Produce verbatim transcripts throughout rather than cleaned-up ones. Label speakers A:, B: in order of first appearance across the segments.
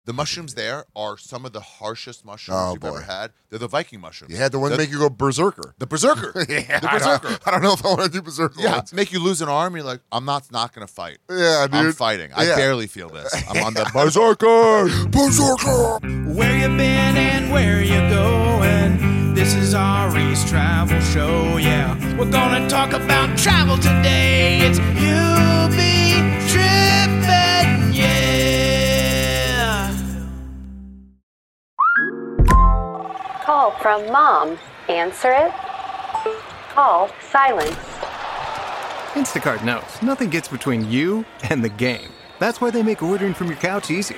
A: The mushrooms there are some of the harshest mushrooms
B: Oh,
A: you've
B: boy.
A: ever had. They're the Viking mushrooms.
B: You had the one
A: the,
B: that make you go berserker.
A: The berserker.
B: yeah,
A: the
B: I
A: berserker.
B: don't, I don't know if I want to do berserker
A: Yeah,
B: ones.
A: make you lose an arm. You're like, I'm not not going to fight.
B: Yeah, dude.
A: I'm fighting. I
B: Yeah.
A: barely feel this. I'm on the berserker.
B: Berserker.
C: Where you been and where you going? This is Ari's travel show, yeah. We're gonna talk about travel today. It's You Be Trippin', yeah.
D: Call from mom. Answer it. Call silence.
E: Instacart knows nothing gets between you and the game. That's why they make ordering from your couch easy.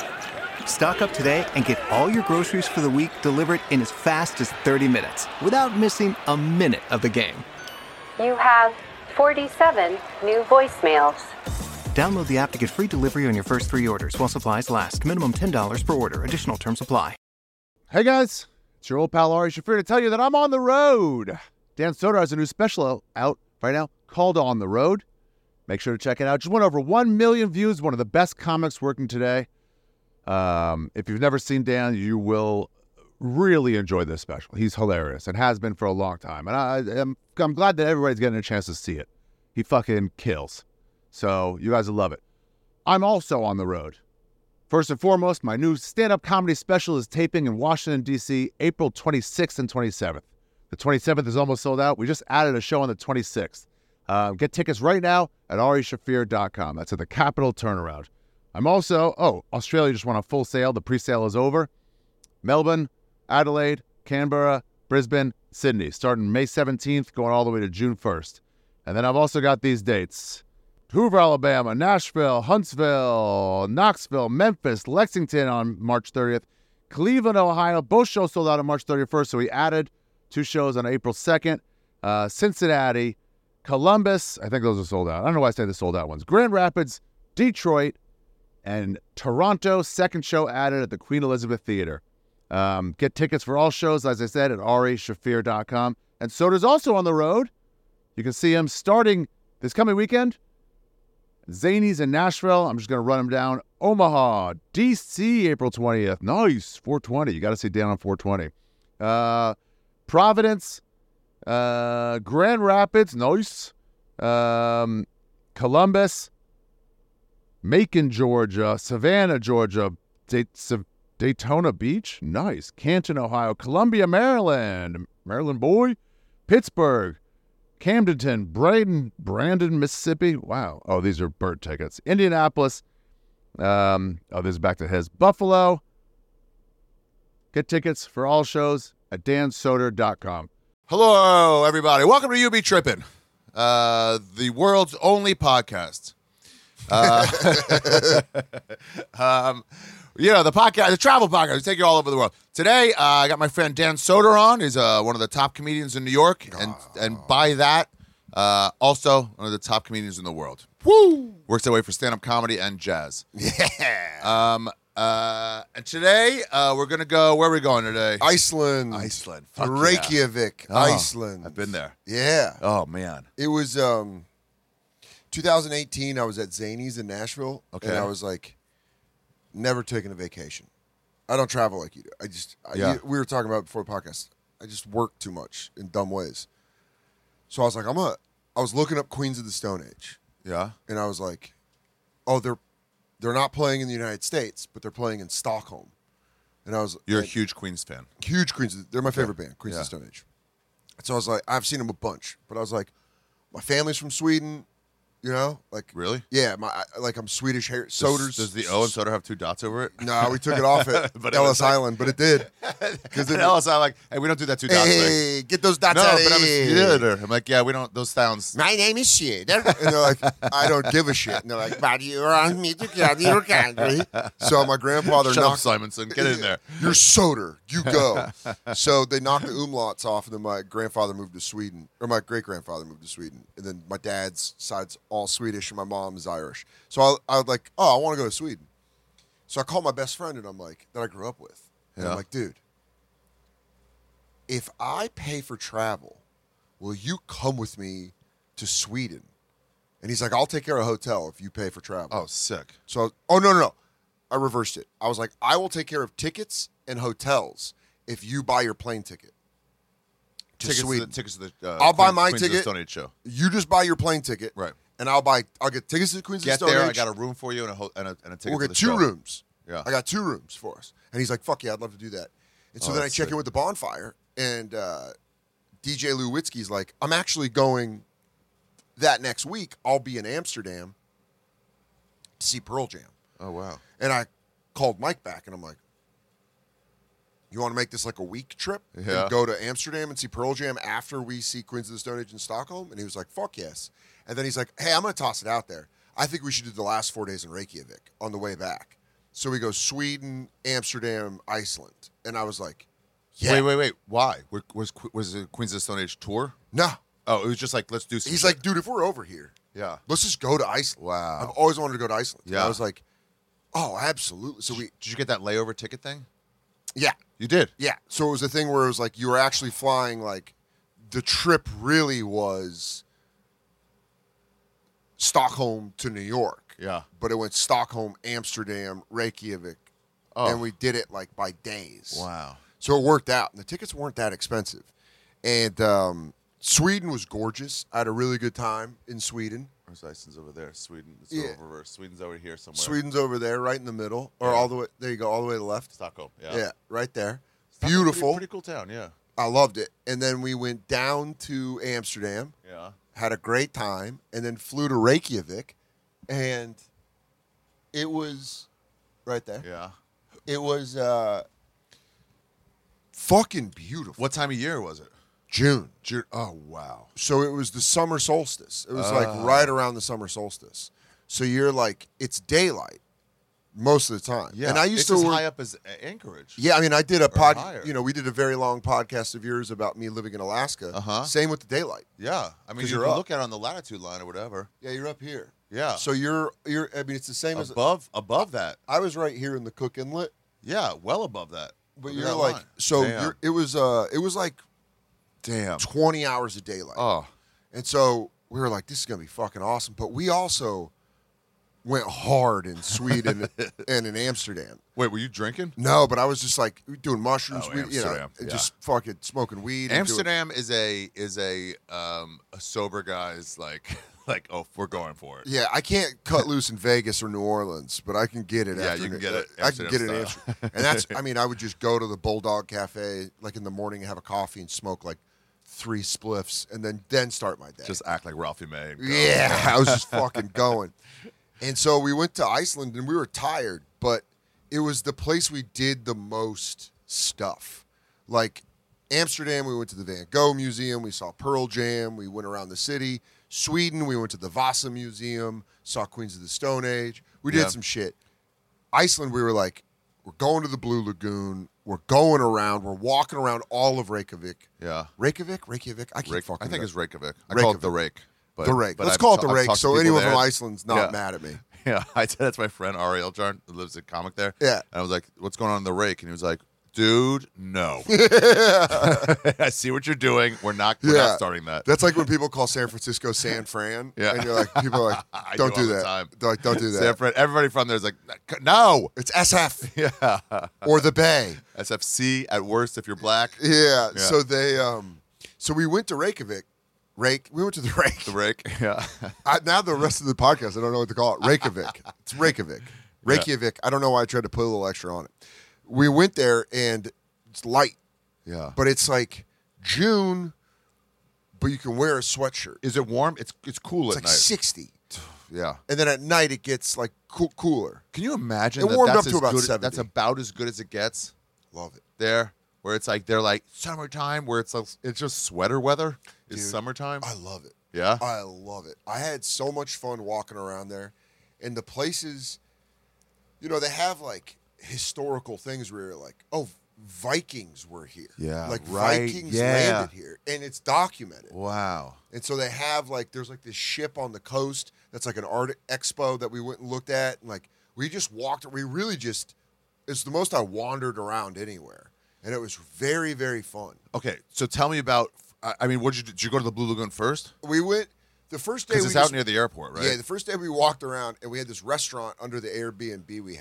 E: Stock up today and get all your groceries for the week delivered in as fast as thirty minutes without missing a minute of the game.
D: You have forty-seven new voicemails.
E: Download the app to get free delivery on your first three orders while supplies last. Minimum ten dollars per order. Additional terms apply.
F: Hey guys, it's your old pal Ari Shafir to tell you that I'm on the road. Dan Soder has a new special out right now called On the Road. Make sure to check it out. Just went over one million views, one of the best comics working today. Um, if you've never seen Dan, you will really enjoy this special. He's hilarious and has been for a long time. And I, I'm, I'm glad that everybody's getting a chance to see it. He fucking kills. So you guys will love it. I'm also on the road. First and foremost, my new stand-up comedy special is taping in Washington, D C, April twenty-sixth and twenty-seventh. The twenty-seventh is almost sold out. We just added a show on the twenty-sixth. Uh, get tickets right now at ari shafir dot com. That's at the Capital Turnaround. I'm also, oh, Australia just went on full sale. The pre-sale is over. Melbourne, Adelaide, Canberra, Brisbane, Sydney, starting May seventeenth, going all the way to June first. And then I've also got these dates. Hoover, Alabama, Nashville, Huntsville, Knoxville, Memphis, Lexington on March thirtieth, Cleveland, Ohio. Both shows sold out on March thirty-first, so we added two shows on April second. Uh, Cincinnati, Columbus, I think those are sold out. I don't know why I say the sold out ones. Grand Rapids, Detroit, and Toronto. Second show added at the Queen Elizabeth Theater. Um, get tickets for all shows, as I said, at ari shafir dot com. And Soder's also on the road. You can see him starting this coming weekend. Zanies in Nashville. I'm just going to run them down. Omaha, D C, April twentieth. Nice. four twenty. You got to see Dan on four twenty. Uh, Providence, uh, Grand Rapids. Nice. Um, Columbus, Macon, Georgia. Savannah, Georgia. Dayt- Sa- Daytona Beach. Nice. Canton, Ohio. Columbia, Maryland. Maryland boy. Pittsburgh. Camdenton, Braden, Brandon, Mississippi. Wow. Oh, these are bird tickets. Indianapolis. Um, oh, this is back to his. Buffalo. Get tickets for all shows at dan soder dot com.
A: Hello, everybody. Welcome to You Be Trippin', uh, the world's only podcast. Uh, um, you know, the podcast, the travel podcast. We take you all over the world. Today, uh, I got my friend Dan Soder on. He's uh, one of the top comedians in New York, and and by that, uh, also one of the top comedians in the world. Woo! Works their way for stand-up comedy and jazz.
B: Yeah.
A: Um. Uh. And today, uh, we're gonna go. Where are we going today?
B: Iceland.
A: Iceland. Fuck
B: To
A: yeah.
B: Reykjavik,
A: Oh,
B: Iceland.
A: I've been there.
B: Yeah.
A: Oh man.
B: It was um, twenty eighteen. I was at Zanies in Nashville.
A: Okay.
B: And I was like, never taking a vacation. I don't travel like you do. I just, I,
A: Yeah.
B: you- we were talking about it before the podcast. I just work too much in dumb ways. So I was like, I'm a, I was looking up Queens of the Stone Age.
A: Yeah.
B: And I was like, oh, they're, they're not playing in the United States, but they're playing in Stockholm. And I was
A: You're
B: like,
A: a huge Queens fan.
B: huge Queens. of- They're my favorite band, Queens
A: Yeah.
B: of the Stone Age. So I was like, I've seen them a bunch, but I was like, my family's from Sweden, you know, like
A: Really?
B: yeah, my I- like I'm Swedish hair.
A: Does,
B: Soders.
A: does the O and Soder have two dots over it?
B: No, we took it off at
A: But it
B: Ellis
A: was like-
B: Island, but it did. Because
A: And Ellis, I'm like, hey, we don't do that two dots thing.
B: hey, get those dots
A: No,
B: out
A: but
B: of
A: I'm a
B: here.
A: theater. I'm like, yeah, we don't. Those sounds.
B: My name is Shit. And they're like, I don't give a shit. And they're like, but you want me to get your country. So my grandfather
A: Shut up,
B: knocked.
A: Simonson. Get in there.
B: You're Soder. You go. So they knocked the umlauts off, and then my grandfather moved to Sweden, or my great grandfather moved to Sweden, and then my dad's side's all Swedish, and my mom is Irish. So I, I was like, oh, I want to go to Sweden. So I called my best friend, and I'm like, that I grew up with, and
A: Yeah.
B: I'm like, dude, if I pay for travel, will you come with me to Sweden? And he's like, I'll take care of a hotel if you pay for travel.
A: Oh, sick.
B: So, oh, no, no, no. I reversed it. I was like, I will take care of tickets and hotels if you buy your plane ticket to
A: tickets
B: Sweden.
A: To the, tickets to the. Uh,
B: I'll buy
A: Queen-
B: my
A: Queens of the
B: ticket.
A: Stone Age show.
B: You just buy your plane ticket,
A: Right.
B: And I'll buy. I'll get tickets to the Queens
A: Get
B: of the Stone
A: there.
B: Age.
A: I got a room for you and a ho- and a, and a ticket.
B: We'll
A: to
B: get
A: the
B: two
A: show.
B: rooms.
A: Yeah.
B: I got two rooms for us. And he's like, fuck yeah, I'd love to do that. And so
A: Oh,
B: then I
A: that's
B: check
A: sick.
B: in with the bonfire, and uh, D J Lewitzky's like, I'm actually going that next week. I'll be in Amsterdam to see Pearl Jam.
A: Oh wow.
B: And I called Mike back, and I'm like, you want to make this like a week trip
A: Yeah.
B: and go to Amsterdam and see Pearl Jam after we see Queens of the Stone Age in Stockholm? And he was like, fuck yes. And then he's like, hey, I'm going to toss it out there. I think we should do the last four days in Reykjavik on the way back. So we go Sweden, Amsterdam, Iceland. And I was like, yeah.
A: Wait, wait, wait. Why? Was was was it Queens of the Stone Age tour?
B: No.
A: Oh, it was just like let's do. Some
B: He's
A: shit.
B: like, dude, if we're over here,
A: yeah.
B: let's just go to Iceland.
A: Wow.
B: I've always wanted to go to Iceland. And
A: Yeah.
B: I was like, oh, absolutely. So we,
A: Did you get that layover ticket thing?
B: yeah.
A: You did.
B: Yeah. So it was a thing where it was like you were actually flying, like the trip really was Stockholm to New York.
A: Yeah.
B: But it went Stockholm, Amsterdam, Reykjavik.
A: Oh.
B: And we did it like by days.
A: Wow.
B: So it worked out. And the tickets weren't that expensive. And um, Sweden was gorgeous. I had a really good time in Sweden.
A: Where's Iceland's over there? Sweden. It's
B: Yeah.
A: over reverse. Sweden's over here somewhere.
B: Sweden's over there, right in the middle. Or
A: Yeah.
B: all the way, there you go, all the way to the left.
A: Stockholm. Yeah.
B: Yeah, right there.
A: Stockholm's
B: Beautiful.
A: Pretty, pretty cool town. Yeah.
B: I loved it. And then we went down to Amsterdam.
A: Yeah.
B: Had a great time, and then flew to Reykjavik, and it was right there.
A: Yeah.
B: It was uh, fucking beautiful.
A: What time of year was it?
B: June.
A: June. Oh wow.
B: So it was the summer solstice. It was
A: Ah.
B: like right around the summer solstice. So you're like, it's daylight most of the time.
A: Yeah.
B: And I used
A: it's
B: to
A: as
B: work-
A: high up as Anchorage.
B: Yeah, I mean, I did a pod.
A: higher.
B: You know, we did a very long podcast of yours about me living in Alaska.
A: Uh-huh.
B: Same with the daylight.
A: Yeah. I mean,
B: 'Cause
A: you
B: you're
A: can
B: up.
A: look at it on the latitude line or whatever.
B: Yeah, you're up here.
A: Yeah.
B: So you're you're. I mean, it's the same as
A: above above that.
B: I was right here in the Cook Inlet.
A: Yeah. Well above that.
B: But
A: Look at
B: you're
A: that
B: like,
A: line.
B: so
A: Damn.
B: you're, it was uh, it was like
A: Damn.
B: twenty hours of daylight,
A: Oh.
B: and so we were like, this is gonna be fucking awesome. But we also went hard in Sweden and in Amsterdam.
A: Wait, were you drinking?
B: No, but I was just like doing mushrooms,
A: Oh,
B: we, you know,
A: Amsterdam,
B: and
A: yeah.
B: just fucking smoking weed. and doing-
A: Amsterdam is a is a um a sober guy's like like oh we're going for it.
B: Yeah, I can't cut loose in Vegas or New Orleans, but I can get it.
A: Yeah,
B: after
A: you can
B: an-
A: get it
B: I can get it, in
A: Amsterdam
B: Amsterdam. And that's. I mean, I would just go to the Bulldog Cafe like in the morning and have a coffee and smoke like three spliffs, and then then start my day.
A: Just act like Ralphie May. and go.
B: yeah, I was just fucking going. And so we went to Iceland, and we were tired, but it was the place we did the most stuff. Like Amsterdam, we went to the Van Gogh Museum, we saw Pearl Jam, we went around the city. Sweden, we went to the Vasa Museum, saw Queens of the Stone Age. We did
A: Yeah.
B: some shit. Iceland, we were like, we're going to the Blue Lagoon. We're going around. We're walking around all of Reykjavik.
A: Yeah.
B: Reykjavik? Reykjavik? I keep
A: Rake,
B: fucking
A: I think
B: up.
A: it's Reykjavik. I call it the Rake. But,
B: the Rake.
A: but
B: Let's
A: I've
B: call it
A: ta-
B: the
A: I've
B: Rake
A: talked to
B: so
A: people
B: anyone
A: there.
B: from Iceland's not
A: Yeah.
B: mad at me.
A: Yeah, I said that's my friend Ariel Jarn who lives in comic there.
B: Yeah.
A: And I was like, what's going on in the Rake? And he was like, dude, no. I see what you're doing. We're not, we're
B: Yeah.
A: not starting that.
B: That's like when people call San Francisco San Fran.
A: Yeah.
B: And you're like, people are like,
A: I
B: don't
A: do
B: do,
A: all the
B: that.
A: time.
B: They're like, don't do that.
A: San Fran- everybody from there is like, no.
B: It's S F
A: Yeah.
B: or the Bay.
A: S F C at worst if you're black.
B: Yeah.
A: Yeah.
B: So they, um, so we went to Reykjavik. Rake. We went to the Rake.
A: The Rake. Yeah.
B: I, now the rest of the podcast, I don't know what to call it. Reykjavik. It's Reykjavik. Reykjavik. I don't know why I tried to put a little extra on it. We went there and it's light,
A: Yeah.
B: but it's like June, but you can wear a sweatshirt.
A: Is it warm? It's it's cool
B: It's
A: at
B: like
A: night.
B: sixty.
A: Yeah.
B: And then at night it gets like cool, cooler.
A: Can you imagine
B: It
A: that
B: warmed
A: that's
B: up to
A: as
B: about
A: good,
B: seventy.
A: That's about as good as it gets
B: Love it.
A: there, where it's like they're like summertime, where it's like, it's just sweater weather. It's
B: Dude,
A: summertime.
B: I love it.
A: Yeah.
B: I love it. I had so much fun walking around there. And the places, you know, they have like historical things where you're like, oh, Vikings were here.
A: Yeah,
B: Like
A: right.
B: Vikings
A: Yeah.
B: landed here. And it's documented.
A: Wow.
B: And so they have like, there's like this ship on the coast that's like an art expo that we went and looked at. And like, we just walked, we really just, it's the most I wandered around anywhere. And it was very, very fun.
A: Okay, so tell me about. I I mean, what did you do? Did you go to the Blue Lagoon first?
B: We went, the first day
A: Because
B: we
A: it's out
B: just-
A: near the airport, right?
B: Yeah, the first day we walked around and we had this restaurant under the Airbnb we had.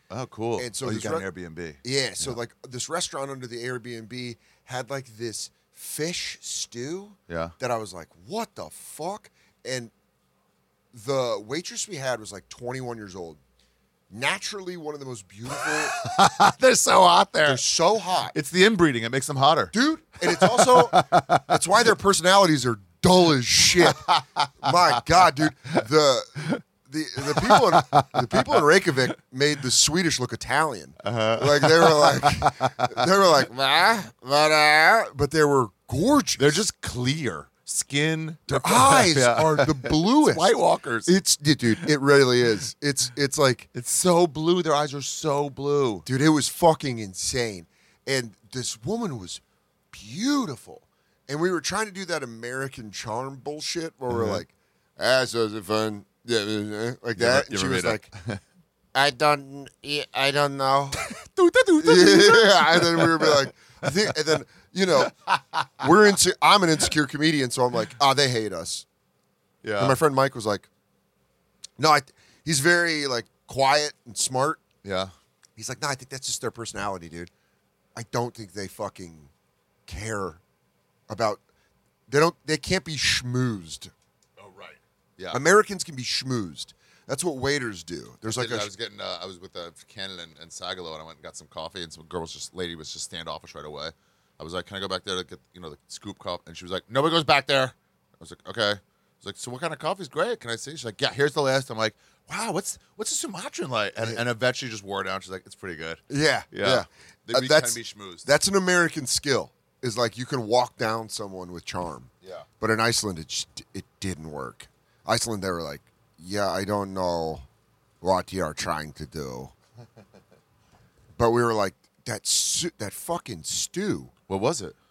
A: Oh, cool.
B: And so
A: oh, you
B: this
A: got
B: re-
A: an Airbnb.
B: Yeah, so like this restaurant under the Airbnb had like this fish stew.
A: Yeah.
B: That I was like, what the fuck? And the waitress we had was like twenty-one years old. Naturally, one of the most beautiful.
A: They're so hot there.
B: They're so hot,
A: It's the inbreeding. It makes them hotter.
B: dude. And it's also that's why their personalities are dull as shit. My God, dude. The the the people in the people in Reykjavik made the Swedish look Italian. Uh-huh. Like they were like they were like, "Bah, bah, bah," but they were gorgeous.
A: They're just clear. Skin.
B: Their eyes
A: Yeah.
B: are the bluest.
A: White Walkers.
B: It's dude, it really is. It's it's like,
A: It's so blue. Their eyes are so blue.
B: dude, it was fucking insane. And this woman was beautiful. And we were trying to do that American Charm bullshit where we're
A: Mhm.
B: like, ah, so is it fun? Yeah, yeah, like
A: You
B: that.
A: ever-
B: And
A: you
B: she
A: ever
B: was
A: made
B: like, I don't, I don't know.
A: yeah.
B: Yeah, and then we were like, I think, and then you know, we're into. I'm an insecure comedian, so I'm like, oh, they hate us. And my friend Mike was like, no, I, he's very like quiet and smart.
A: Yeah.
B: He's like, no, I think that's just their personality, dude. I don't think they fucking care about. They don't. They can't be schmoozed.
A: Oh, right. Yeah.
B: Americans can be schmoozed. That's what waiters do. There's like
A: I
B: a.
A: was getting, uh, I was with uh, Cannon and, and Sagalo, and I went and got some coffee, and some girl was just, lady was just standoffish right away. I was like, can I go back there to get, you know, the scoop cup? And she was like, nobody goes back there. I was like, okay. I was like, so what kind of coffee's great? Can I see? She's like, yeah, here's the list. I'm like, wow, what's what's a Sumatran like? And, and eventually just wore down. She's like, it's pretty good.
B: Yeah,
A: Yeah.
B: yeah.
A: They
B: Uh,
A: be-
B: that's
A: can be schmoozed.
B: that's an American skill. Is like you can walk down someone with charm.
A: Yeah.
B: But in Iceland, it just, it didn't work. Iceland, they were like, yeah, I don't know what you are trying to do. But we were like, that su- that fucking stew.
A: What was it?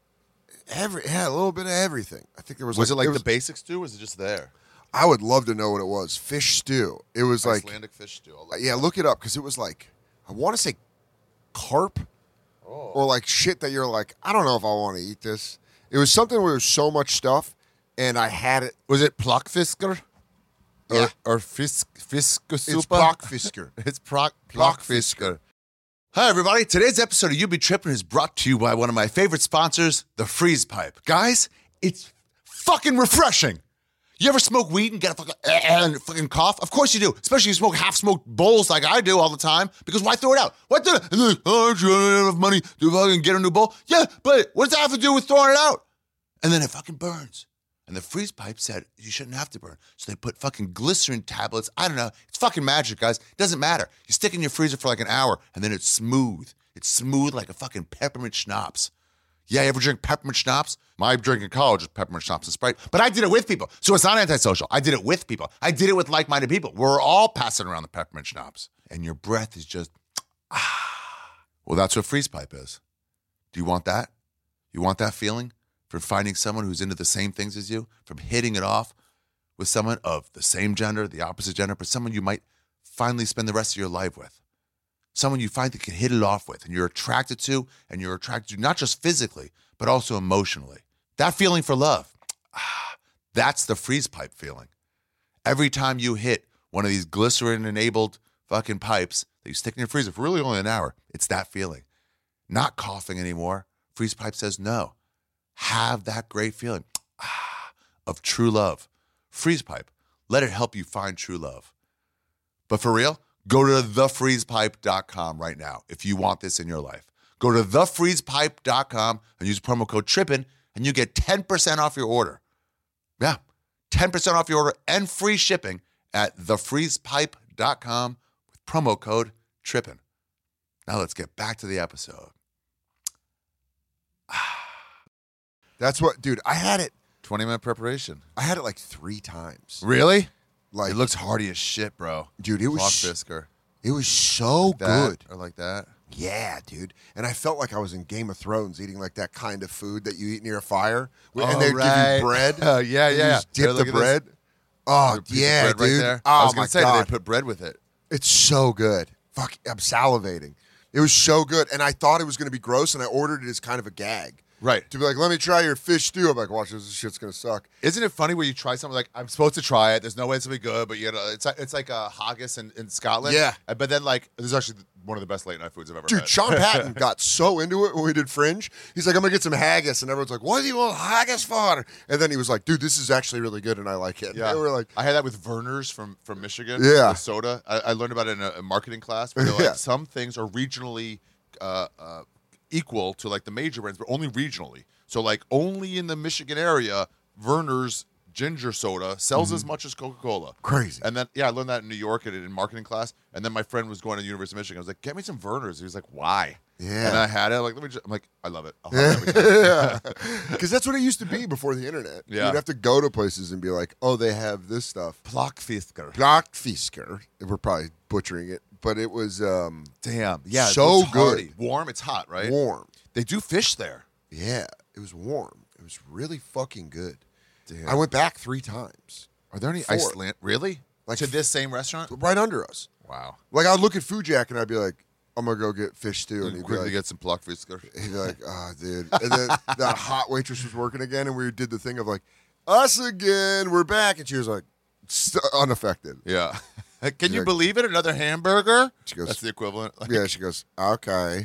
B: Every yeah, a little bit of everything. I think there was.
A: Was
B: like,
A: it like
B: was,
A: the basic stew, or was it just there?
B: I would love to know what it was. Fish stew. It was like,
A: Icelandic fish stew. I'll
B: uh,
A: look
B: yeah,
A: it up.
B: look it up because it was like, I want to say, carp,
A: Oh.
B: or like shit that you're like, I don't know if I want to eat this. It was something where there was so much stuff, and I had it.
A: Was it plockfisker?
B: Yeah.
A: Or, or fisk, fiskasupa?
B: It's Plockfisker.
A: It's proc
B: Plockfisker.
A: Plockfisker. Hi, everybody. Today's episode of You Be Trippin' is brought to you by one of my favorite sponsors, the Freeze Pipe. Guys, it's fucking refreshing. You ever smoke weed and get a fucking eh, eh, and fucking cough? Of course you do. Especially if you smoke half-smoked bowls like I do all the time. Because why throw it out? Why throw it out? And then, oh, I don't have money to fucking get a new bowl. Yeah, but what does that have to do with throwing it out? And then it fucking burns. And the Freeze Pipe said you shouldn't have to burn. So they put fucking glycerin tablets. I don't know. It's fucking magic, guys. It doesn't matter. You stick it in your freezer for like an hour, and then it's smooth. It's smooth like a fucking peppermint schnapps. Yeah, you ever drink peppermint schnapps? My drink in college was peppermint schnapps and Sprite. But I did it with people. So it's not antisocial. I did it with people. I did it with like-minded people. We're all passing around the peppermint schnapps. And your breath is just, ah. Well, that's what Freeze Pipe is. Do you want that? You want that feeling? From finding someone who's into the same things as you, from hitting it off with someone of the same gender, the opposite gender, but someone you might finally spend the rest of your life with. Someone you find that can hit it off with and you're attracted to, and you're attracted to not just physically, but also emotionally. That feeling for love, ah, that's the Freeze Pipe feeling. Every time you hit one of these glycerin-enabled fucking pipes that you stick in your freezer for really only an hour, it's that feeling. Not coughing anymore. Freeze Pipe says no. Have that great feeling ah, of true love. Freeze Pipe. Let it help you find true love. But for real, go to the freeze pipe dot com right now if you want this in your life. Go to the freeze pipe dot com and use promo code TRIPPIN and you get ten percent off your order. Yeah, ten percent off your order and free shipping at the freeze pipe dot com with promo code TRIPPIN. Now let's get back to the episode.
B: That's what, dude. I had it.
A: twenty minute preparation.
B: I had it like three times.
A: Really?
B: Like,
A: It looks hearty as shit, bro.
B: dude, it was
A: Fisker.
B: it was so
A: That,
B: good.
A: Or like that.
B: Yeah, dude. And I felt like I was in Game of Thrones eating like that kind of food that you eat near a fire.
A: Oh,
B: and they'd
A: right.
B: give you bread.
A: Oh, yeah,
B: and you
A: yeah.
B: just
A: Here,
B: dip
A: look
B: the
A: at this.
B: bread. Oh,
A: There's a piece of
B: yeah,
A: bread
B: dude.
A: right there.
B: Oh,
A: I was
B: my
A: gonna say,
B: God.
A: they put bread with it.
B: It's so good. Fuck, I'm salivating. It was so good. And I thought it was going to be gross, and I ordered it as kind of a gag.
A: Right.
B: To be like, let me try your fish stew. I'm like, watch this. This shit's gonna suck.
A: Isn't it funny where you try something like I'm supposed to try it? There's no way it's gonna be good, but you know, it's like it's like a haggis in, in Scotland.
B: Yeah.
A: Uh, But then like this is actually one of the best late night foods I've ever
B: Dude,
A: had.
B: Sean Patton got so into it when we did Fringe. He's like, I'm gonna get some haggis, and everyone's like, what do you want haggis for? And then he was like, dude, this is actually really good, and I like it.
A: Yeah,
B: And we're like,
A: I had that with Verner's from from Michigan.
B: Yeah.
A: with soda. I, I learned about it in a, a marketing class. Where they're like
B: Yeah.
A: some things are regionally uh, uh, equal to like the major brands, but only regionally. So like only in the Michigan area, Verner's ginger soda sells as much as Coca-Cola.
B: Crazy.
A: And then yeah, I learned that in New York in, in marketing class. And then my friend was going to the University of Michigan. I was like, get me some Verner's. He was like, why?
B: Yeah.
A: And I had it. I'm like, let me. Just, I'm like, I love it. I'll have it every time.
B: yeah, because that's what it used to be before the internet.
A: Yeah.
B: You'd have to go to places and be like, oh, they have this stuff.
A: Plockfisker.
B: Blackfisker. We're probably butchering it, but it was um,
A: Damn. Yeah.
B: So
A: it's hearty.
B: good.
A: Warm. It's hot, right?
B: warm.
A: They do fish there.
B: Yeah, it was warm. It was really fucking good.
A: Damn.
B: I went back three times.
A: Are there any
B: Four.
A: Iceland? Really?
B: Like
A: to this same restaurant?
B: Right under us.
A: Wow.
B: Like I'd look at Food Jack and I'd be like, I'm gonna go get fish stew, and he'd be
A: Quickly
B: like,
A: get some Plockfisker.
B: he'd be like, ah, dude. And then that hot waitress was working again, and we did the thing of like, us again, we're back, and she was like, st- unaffected.
A: Yeah. Can you
B: like-
A: believe it? Another hamburger?
B: She goes,
A: That's the equivalent. Like,
B: yeah. She goes, okay.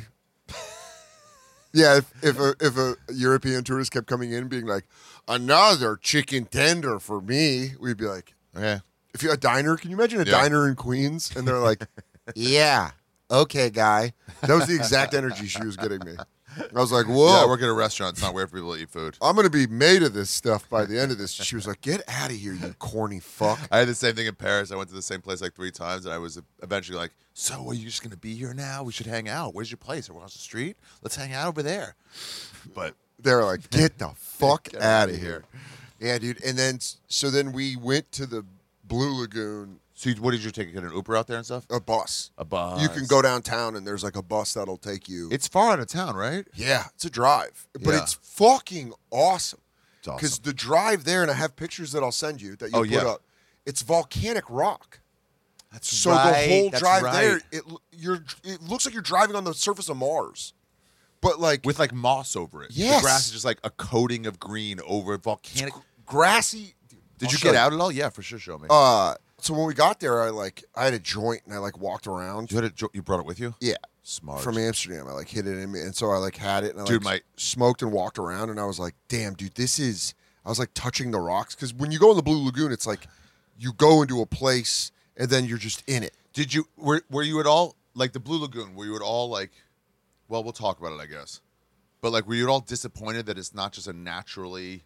B: Yeah, if if a, if a European tourist kept coming in being like, another chicken tender for me, we'd be like,
A: okay.
B: if you're a diner, can you imagine a
A: Yeah.
B: diner in Queens? And they're like, yeah, okay, guy. That was the exact energy she was getting me. I was like, whoa.
A: Yeah, I work at a restaurant. It's not weird for people to eat food.
B: I'm going to be made of this stuff by the end of this. She was like, get out of here, you corny fuck.
A: I had the same thing in Paris. I went to the same place like three times, and I was eventually like, so are you just going to be here now? We should hang out. Where's your place? Across the street? Let's hang out over there. But
B: They were like, get the fuck
A: Get
B: out
A: outta
B: of
A: here.
B: here. Yeah, dude. And then, so then we went to the Blue Lagoon,
A: so you, what did you take? Get an Uber out there and stuff?
B: a bus.
A: A bus.
B: You can go downtown and there's like a bus that'll take you.
A: It's far out of town, right?
B: yeah, it's a drive, but
A: Yeah.
B: it's fucking awesome.
A: It's awesome.
B: Because the drive there, and I have pictures that I'll send you that you
A: Oh,
B: put
A: yeah.
B: up. It's volcanic rock.
A: That's
B: So
A: right.
B: the whole
A: That's
B: drive
A: right.
B: there, it you're it looks like you're driving on the surface of Mars, but like
A: with like moss over it.
B: Yes.
A: The grass is just like a coating of green over volcanic.
B: grassy.
A: Did
B: I'll
A: you
B: show
A: get out at all? Yeah, for sure. Show me.
B: Uh, so when we got there, I like I had a joint and I like walked around.
A: you had it. You brought it with you?
B: Yeah,
A: Smart.
B: from Amsterdam. I like hid it in me, and so I like had it and I
A: Dude,
B: like
A: my-
B: smoked and walked around, and I was like, damn, dude, this is. I was like touching the rocks because when you go in the Blue Lagoon, it's like you go into a place and then you're just in it.
A: Did you were were you at all like the Blue Lagoon? Were you at all like? Well, we'll talk about it, I guess. But like, were you at all disappointed that it's not just a naturally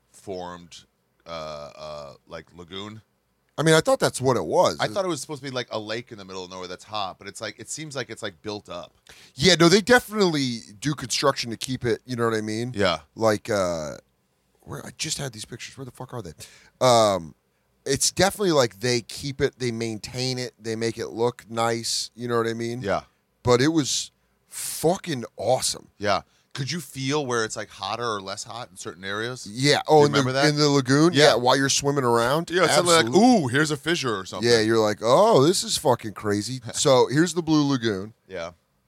A: formed uh, uh, like lagoon?
B: I mean, I thought that's what it was.
A: I thought it was supposed to be like a lake in the middle of nowhere that's hot, but it's like it seems like it's like built up.
B: Yeah, no, they definitely do construction to keep it. You know what I mean?
A: Yeah.
B: Like, uh, where I just had these pictures. Where the fuck are they? Um, it's definitely like they keep it, they maintain it, they make it look nice. You know what I mean?
A: Yeah.
B: But it was fucking awesome.
A: Yeah. Could you feel where it's like hotter or less hot in certain areas?
B: Yeah. Oh,
A: you
B: in the,
A: remember that?
B: in the lagoon.
A: Yeah.
B: Yeah. While you're swimming around.
A: Yeah, it's something like,
B: Absolutely.
A: ooh, here's a fissure or something.
B: Yeah, you're like, oh, this is fucking crazy. So here's the Blue Lagoon,
A: Yeah.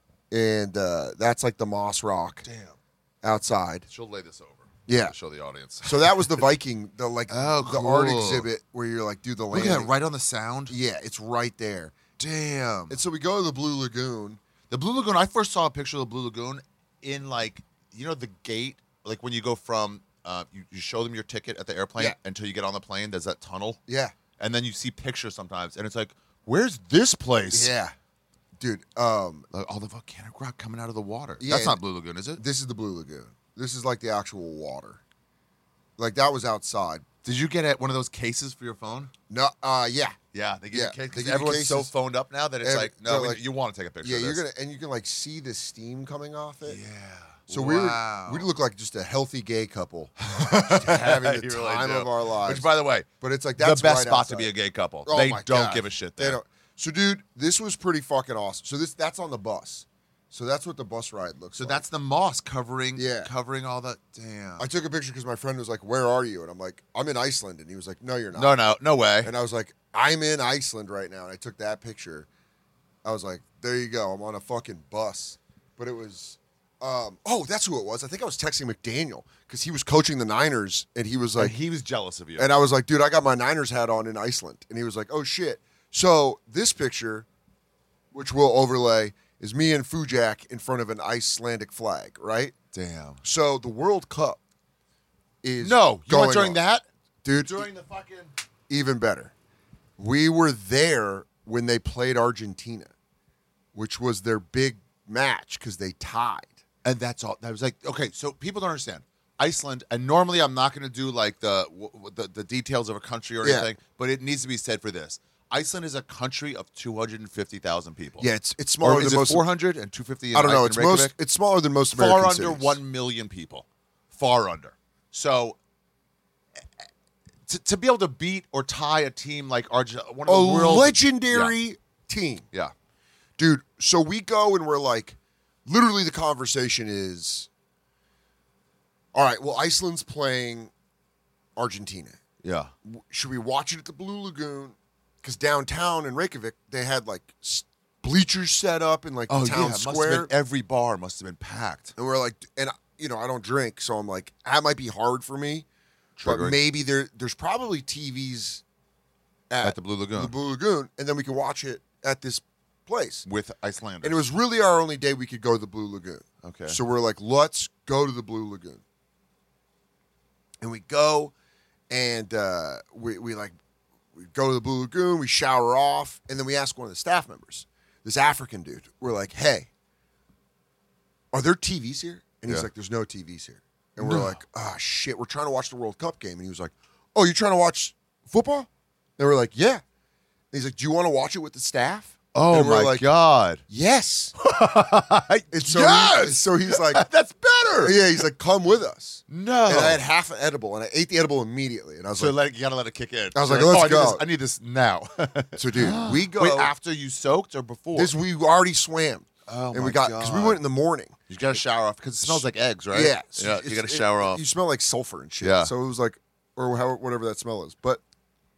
B: and uh, that's like the moss rock
A: Damn.
B: outside.
A: She'll lay this over.
B: Yeah.
A: To show the audience.
B: So that was the Viking, the like
A: Oh,
B: the art
A: cool.
B: exhibit where you're like, dude, the
A: Look
B: landing.
A: at that, right on the sound.
B: Yeah, it's right there.
A: Damn.
B: And so we go to the Blue Lagoon.
A: The Blue Lagoon, I first saw a picture of the Blue Lagoon in like, you know, the gate, like when you go from, uh, you, you show them your ticket at the airplane
B: Yeah.
A: until you get on the plane, there's that tunnel.
B: Yeah.
A: And then you see pictures sometimes, and it's like, where's this place?
B: Yeah. Dude, um,
A: Like, all the volcanic rock coming out of the water.
B: Yeah,
A: That's
B: and-
A: not Blue Lagoon, is it?
B: this is the Blue Lagoon. This is like the actual water. Like that was outside.
A: Did you get at one of those cases for your phone?
B: No, uh, yeah.
A: Yeah, they give
B: Yeah,
A: you case,
B: they
A: 'cause
B: give you
A: everyone's so
B: cases.
A: phoned up now that it's
B: Every-
A: like, no,
B: they're
A: we-
B: like-
A: you want to take a picture
B: Yeah,
A: of
B: you're
A: this.
B: gonna and you can like see the steam coming off it.
A: Yeah.
B: So
A: wow.
B: we were we look like just a healthy gay couple, just having the
A: You really
B: time
A: do.
B: of our lives.
A: Which, by the way,
B: but it's like
A: the
B: that's
A: best
B: right
A: spot
B: outside.
A: to be a gay couple.
B: Oh
A: they
B: my
A: don't
B: God.
A: give a shit
B: They
A: there.
B: don't. So, dude, this was pretty fucking awesome. So this that's on the bus. So that's what the bus ride looks
A: So
B: like.
A: that's the moss covering,
B: Yeah.
A: covering all that. Damn.
B: I took a picture because my friend was like, "Where are you?" And I'm like, "I'm in Iceland." And he was like, "No, you're not."
A: no, no, no way.
B: And I was like, "I'm in Iceland right now." And I took that picture. I was like, "There you go. I'm on a fucking bus." But it was Um, oh, that's who it was. I think I was texting McDaniel because he was coaching the Niners, and he was like,
A: and he was jealous of you.
B: and I was like, dude, I got my Niners hat on in Iceland, and he was like, oh shit. So this picture, which we'll overlay, is me and Fujak in front of an Icelandic flag, right?
A: Damn.
B: So the World Cup is
A: No, you
B: going
A: went during
B: on.
A: that?
B: Dude,
A: During the fucking...
B: even better. We were there when they played Argentina, which was their big match because they tied.
A: And that's all. That was like, okay, so people don't understand. Iceland, and normally I'm not going to do like the, w- the the details of a country or
B: Yeah.
A: anything, but it needs to be said for this. Iceland is a country of two hundred fifty thousand people.
B: Yeah, it's it's
A: Or
B: smaller
A: is
B: than
A: it
B: most.
A: four hundred and two hundred fifty in
B: I don't know.
A: I-
B: It's
A: in
B: most.
A: Reykjavik?
B: It's smaller than most American
A: Far under
B: cities.
A: one million people. Far under. So to, to be able to beat or tie a team like Argentina, one
B: A
A: of the world's
B: legendary team,
A: Yeah.
B: dude. So we go and we're like, literally, the conversation is, all right. Well, Iceland's playing Argentina.
A: Yeah.
B: W- Should we watch it at the Blue Lagoon? Because downtown in Reykjavik, they had like s- bleachers set up in like the
A: Oh,
B: town
A: yeah. It must have
B: square.
A: been, every bar must have been packed.
B: And we're like, and you know, I don't drink, so I'm like, that might be hard for me. But
A: Triggering.
B: maybe there, there's probably T Vs at,
A: At the Blue Lagoon.
B: the Blue Lagoon, and then we can watch it at this place.
A: With Icelanders.
B: And it was really our only day we could go to the Blue Lagoon.
A: Okay.
B: So we're like, let's go to the Blue Lagoon. And we go, and uh, we we like we go to the Blue Lagoon. We shower off, and then we ask one of the staff members, this African dude. We're like, hey, are there T Vs here? And he's
A: Yeah.
B: like, there's no T Vs here. And we're like, ah, shit, we're trying to watch the World Cup game. And he was like, oh, you're trying to watch football? And we're like, yeah. And he's like, do you want to watch it with the staff?
A: Oh,
B: and we're
A: my
B: like,
A: God.
B: yes. And so
A: Yes!
B: He, so he's like,
A: That's better.
B: yeah, he's like, come with us.
A: No.
B: And I had half an edible, and I ate the edible immediately. And I was
A: So
B: like,
A: let, you gotta let it kick in.
B: I was
A: You're
B: like, let's
A: oh, I need
B: go.
A: this- I need this now.
B: so dude, we go.
A: Wait, after you soaked or before?
B: this, we already swam.
A: Oh,
B: and
A: my
B: we got, because we
A: God.
B: went in the morning.
A: You gotta shower off because it smells like eggs, right?
B: Yeah. so
A: Yeah.
B: it's-
A: You gotta
B: it-
A: shower off.
B: You smell like sulfur and shit.
A: Yeah.
B: So it was like, or how, whatever that smell is. But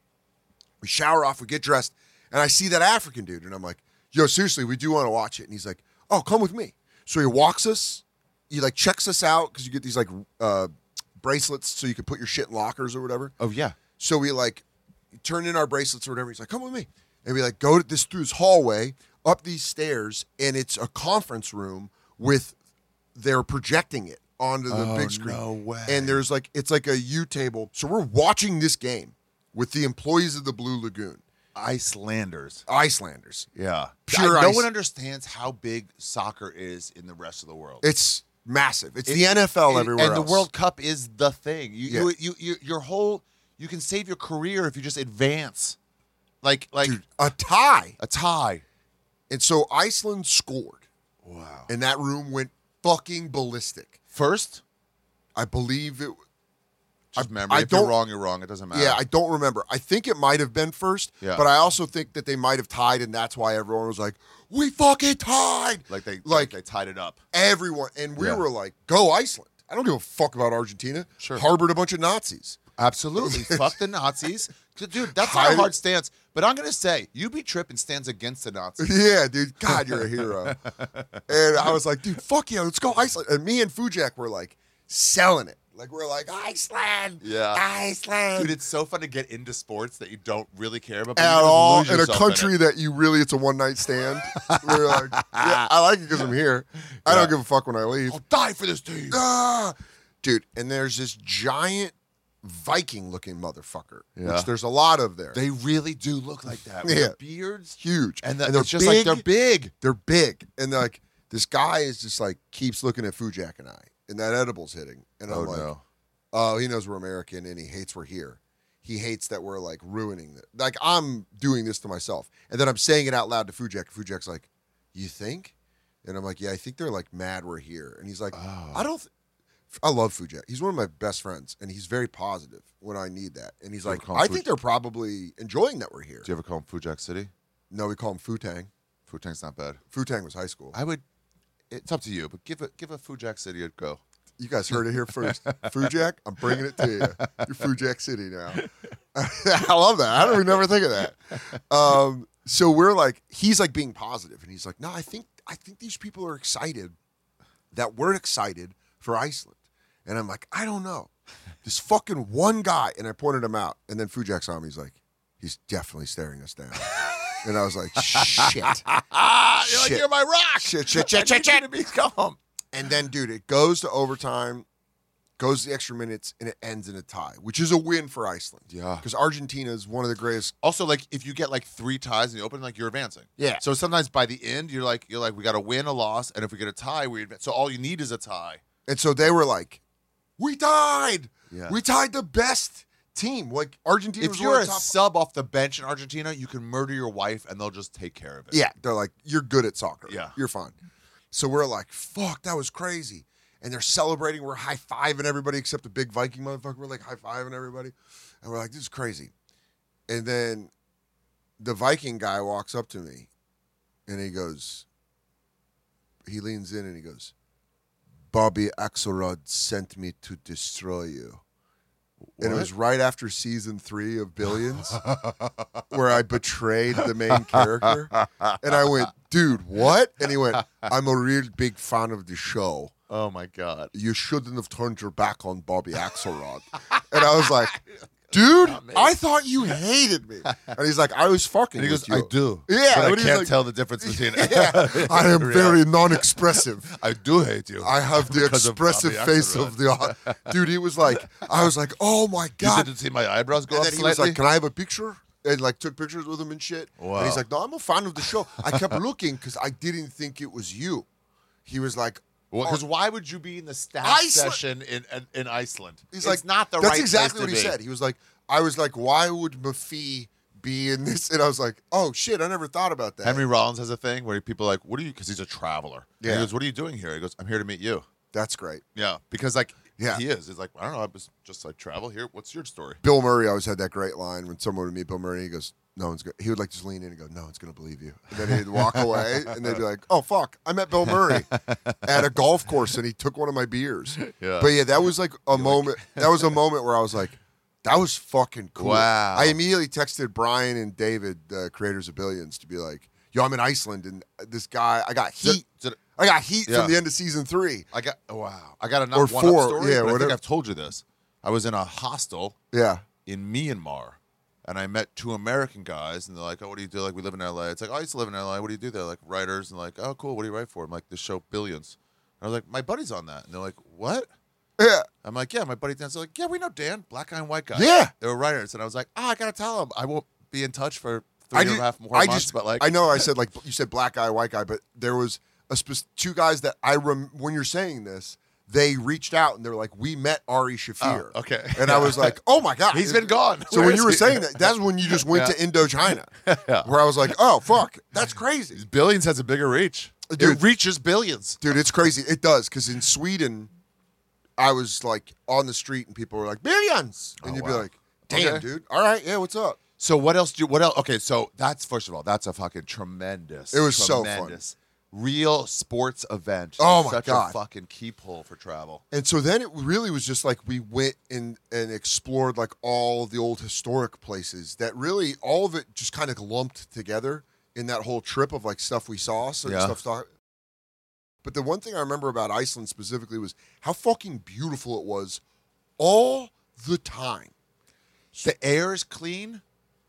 B: we shower off, we get dressed, and I see that African dude, and I'm like, yo, seriously, we do want to watch it. And he's like, oh, come with me. So he walks us, he like checks us out because you get these like uh, bracelets so you can put your shit in lockers or whatever.
A: Oh yeah.
B: So we like turn in our bracelets or whatever. He's like, come with me. And we like go to this through this hallway, up these stairs, and it's a conference room with they're projecting it onto the
A: Oh,
B: big screen.
A: no way.
B: And there's like it's like a U table. So we're watching this game with the employees of the Blue Lagoon.
A: Icelanders.
B: Icelanders.
A: Yeah.
B: Pure
A: I- no
B: ice.
A: one understands how big soccer is in the rest of the world.
B: It's massive. It's
A: It-
B: the N F L
A: it-
B: everywhere
A: and
B: else.
A: the World Cup is the thing. You,
B: Yeah.
A: you, you, you, your whole, you can save your career if you just advance, like, like
B: Dude, a tie.
A: a tie.
B: And so Iceland scored.
A: Wow.
B: And that room went fucking ballistic.
A: First,
B: I believe it
A: just
B: I-
A: remember,
B: I
A: if you're
B: don't-
A: wrong, you're wrong. It doesn't matter.
B: Yeah, I don't remember. I think it might have been first,
A: Yeah.
B: but I also think that they might have tied, and that's why everyone was like, "We fucking tied!"
A: like they, like
B: like
A: they tied it up.
B: everyone, and we
A: Yeah.
B: were like, "Go Iceland!" I don't give a fuck about Argentina.
A: Sure.
B: Harbored a bunch of Nazis.
A: Absolutely. Fuck the Nazis. Dude, that's not
B: Hide
A: a
B: it.
A: hard stance. But I'm going to say, you be tripping stands against the Nazis.
B: Yeah, dude. God, you're a hero. And I was like, dude, fuck yeah, let's go Iceland. And me and Fujak were like selling it. Like we're like Iceland,
A: Yeah.
B: Iceland.
A: Dude, it's so fun to get into sports that you don't really care about. but you
B: at
A: just
B: all
A: lose
B: in a
A: yourself
B: country
A: it.
B: that you really it's a one night stand. We're like, yeah, I like it because I'm here. I
A: Yeah.
B: don't give a fuck when I leave.
A: I'll die for this team.
B: Ah! Dude, and there's this giant Viking looking motherfucker,
A: Yeah.
B: which there's a lot of there.
A: They really do look like that. With
B: Yeah.
A: their beards.
B: huge,
A: And, the,
B: they're
A: it's just like they're big.
B: They're big, and they're like this guy is just like keeps looking at Fujak and I, and that edible's hitting, and I'm
A: Oh,
B: like,
A: no.
B: oh, he knows we're American, and he hates we're here. He hates that we're like ruining it. Like I'm doing this to myself, and then I'm saying it out loud to Fujak. Fujak's like, "You think?" And I'm like, "Yeah, I think they're like mad we're here." And he's like,
A: Oh.
B: "I don't." Th- I love Fujak. He's one of my best friends, and he's very positive when I need that. And he's
A: Do you
B: like,
A: ever call him
B: "I
A: Fuj-
B: think they're probably enjoying that we're here."
A: Do you ever call him Fujak City?
B: No, we call him Futang.
A: Futang's not bad.
B: Futang was high school.
A: I would. It's up to you, but give a give a Fujak City a go.
B: You guys heard it here first. Fujak, I'm bringing it to you. You're Fujak City now. I love that. How did we never think of that? Um, so we're like, he's like being positive, and he's like, no, I think I think these people are excited that weren't excited for Iceland. And I'm like, I don't know. This fucking one guy. And I pointed him out. And then Fujak saw me. He's like, he's definitely staring us down. And I was like, shit.
A: You're like,
B: Shit.
A: you're my rock.
B: Shit, shit,
A: I
B: shit, shit,
A: need you
B: shit.
A: to be calm.
B: And then, dude, it goes to overtime, goes to the extra minutes, and it ends in a tie, which is a win for Iceland.
A: Yeah.
B: Because Argentina is one of the greatest.
A: Also, like if you get like three ties in the open, like you're advancing.
B: Yeah.
A: So sometimes by the end, you're like, you're like, we got to win a loss, and if we get a tie, we advance. So all you need is a tie.
B: And so they were like, we tied.
A: Yeah.
B: We tied the best team. Like, Argentina
A: If
B: was
A: you're
B: one
A: a
B: of the top.
A: sub off the bench in Argentina, you can murder your wife, and they'll just take care of it.
B: Yeah. They're like, you're good at soccer.
A: Yeah.
B: You're fine. So we're like, fuck, that was crazy. And they're celebrating. We're high-fiving everybody except the big Viking motherfucker. We're like high-fiving everybody. And we're like, this is crazy. And then the Viking guy walks up to me, and he goes, he leans in and he goes, Bobby Axelrod sent me to destroy you. And it was right after season three of Billions where I betrayed the main character. And I went, dude, what? And he went, I'm a real big fan of the show.
A: Oh my God.
B: You shouldn't have turned your back on Bobby Axelrod. And I was like, dude, I thought you hated me. And he's like, I was fucking
A: And he
B: with
A: goes,
B: you.
A: I do.
B: Yeah,
A: But I
B: but he's
A: can't
B: like-
A: tell the difference between
B: Yeah, I am very non-expressive.
A: I do hate you.
B: I have the
A: Because of
B: expressive
A: Bobby
B: face
A: Axelrod.
B: of the dude. He was like, I was like, oh my
A: You
B: god.
A: didn't see my eyebrows go
B: And
A: up
B: then he was
A: slightly?
B: like, can I have a picture? And like took pictures with him and shit.
A: Wow.
B: And he's like, no, I'm a fan of the show. I kept looking because I didn't think it was you. He was like,
A: Because
B: oh.
A: why would you be in the staff
B: Iceland-
A: session in, in in Iceland?
B: He's
A: It's
B: like,
A: not the
B: that's
A: right
B: exactly
A: place
B: what
A: to
B: he
A: be.
B: said. He was like, I was like, why would Mafi be in this? And I was like, oh shit, I never thought about that.
A: Henry Rollins has a thing where people are like, what are you? Because he's a traveler. And
B: Yeah.
A: he goes, what are you doing here? He goes, I'm here to meet you.
B: That's great.
A: Yeah. Because like,
B: Yeah.
A: he is. He's like, I don't know. I was just like travel here. What's your story?
B: Bill Murray always had that great line when someone would meet Bill Murray. He goes, no one's going to, he would like just lean in and go, no one's going to believe you. And then he'd walk away and they'd be like, oh, fuck, I met Bill Murray at a golf course and he took one of my beers.
A: Yeah.
B: But yeah, that was like a moment, that was a moment where I was like, that was fucking cool.
A: Wow.
B: I immediately texted Brian and David, uh, creators of Billions, to be like, yo, I'm in Iceland and this guy, I got
A: Did-
B: heat.
A: did-
B: I got heat
A: Yeah.
B: from the end of season three.
A: I got, oh, wow. I got a not
B: Or
A: one
B: four,
A: up story,
B: yeah,
A: but I
B: whatever.
A: think I've told you this. I was in a hostel
B: Yeah.
A: in Myanmar. And I met two American guys, and they're like, "Oh, what do you do? Like, we live in L A." It's like, "Oh, I used to live in L A. What do you do there?" Like, writers, and like, "Oh, cool. What do you write for?" I'm like, "The show Billions." And I was like, "My buddy's on that." And they're like, "What?"
B: Yeah.
A: I'm like, "Yeah, my buddy Dan's." They're like, "Yeah, we know Dan, black guy and white guy."
B: Yeah.
A: They were writers, and I was like, "Ah, I gotta tell him I won't be in touch for three
B: I
A: and a
B: just,
A: half more
B: I
A: months."
B: just,
A: but like,
B: I know I said like you said black guy, white guy, but there was a spe- two guys that I rem- when you're saying this, they reached out and they were like, "We met Ari Shafir."
A: Oh, okay.
B: And I was like, "Oh my god,
A: He's been gone.
B: So
A: Where
B: when
A: is
B: you were
A: he?
B: saying that, that's when you just went
A: Yeah.
B: to Indochina,
A: Yeah.
B: where I was like, "Oh fuck, that's crazy,
A: Billions has a bigger reach.
B: Dude.
A: It reaches billions.
B: dude. It's crazy. It does because in Sweden, I was like on the street and people were like billions, and
A: Oh,
B: you'd be
A: wow.
B: like, "Damn,
A: Okay.
B: dude. All right, yeah, what's up?"
A: So what else do you, what else? Okay, so that's first of all, that's a fucking tremendous.
B: It was so fun.
A: tremendous, real sports event.
B: Oh,
A: It's
B: my
A: such
B: God.
A: a fucking key pull for travel.
B: And so then it really was just like we went and, and explored like all the old historic places that really all of it just kind of lumped together in that whole trip of like stuff we saw. So
A: Yeah.
B: stuff. Saw. But the one thing I remember about Iceland specifically was how fucking beautiful it was all the time.
A: The air is clean,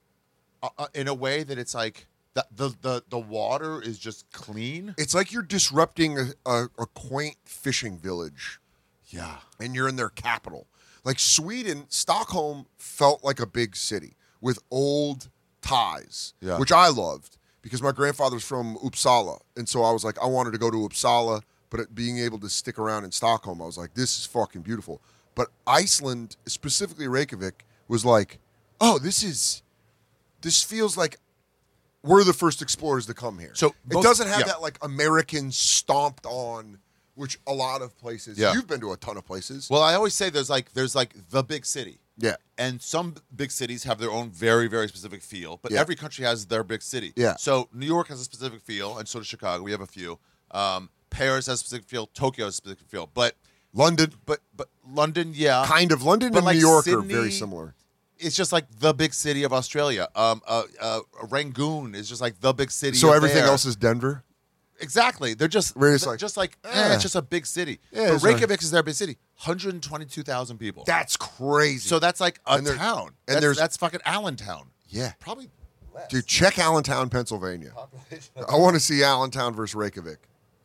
A: uh, uh, in a way that it's like the, the the the water is just clean.
B: It's like you're disrupting a, a, a quaint fishing village
A: Yeah,
B: and you're in their capital. Like Sweden, Stockholm felt like a big city with old ties,
A: Yeah.
B: which I loved because my grandfather's from Uppsala. And so I was like, I wanted to go to Uppsala, but it, being able to stick around in Stockholm, I was like, this is fucking beautiful. But Iceland, specifically Reykjavik, was like, oh, this is, this feels like we're the first explorers to come here.
A: So
B: it
A: both-
B: doesn't have
A: yeah.
B: that like American stomped on, which a lot of places,
A: Yeah.
B: you've been to a ton of places.
A: Well, I always say there's like there's like the big city.
B: Yeah.
A: And some big cities have their own very, very specific feel, but
B: Yeah.
A: every country has their big city.
B: Yeah.
A: So New York has a specific feel, and so does Chicago. We have a few. Um, Paris has a specific feel. Tokyo has a specific feel. But
B: London,
A: but but London, yeah.
B: kind of. London
A: But
B: and
A: like
B: New York
A: Sydney-
B: are very similar.
A: It's just like the big city of Australia. Um, uh, uh, Rangoon is just like the big city.
B: So
A: of
B: everything
A: there.
B: else is Denver?
A: exactly. They're just
B: Where it's
A: they're
B: like,
A: just like eh,
B: eh.
A: it's just a big city.
B: Yeah,
A: but
B: it's like-
A: Reykjavik is their big city. one hundred twenty-two thousand people.
B: That's crazy.
A: So that's like a
B: And there-
A: town.
B: and
A: that's,
B: there's-
A: that's fucking Allentown.
B: yeah.
A: Probably less.
B: Dude, check Allentown, Pennsylvania. I want to see Allentown versus Reykjavik.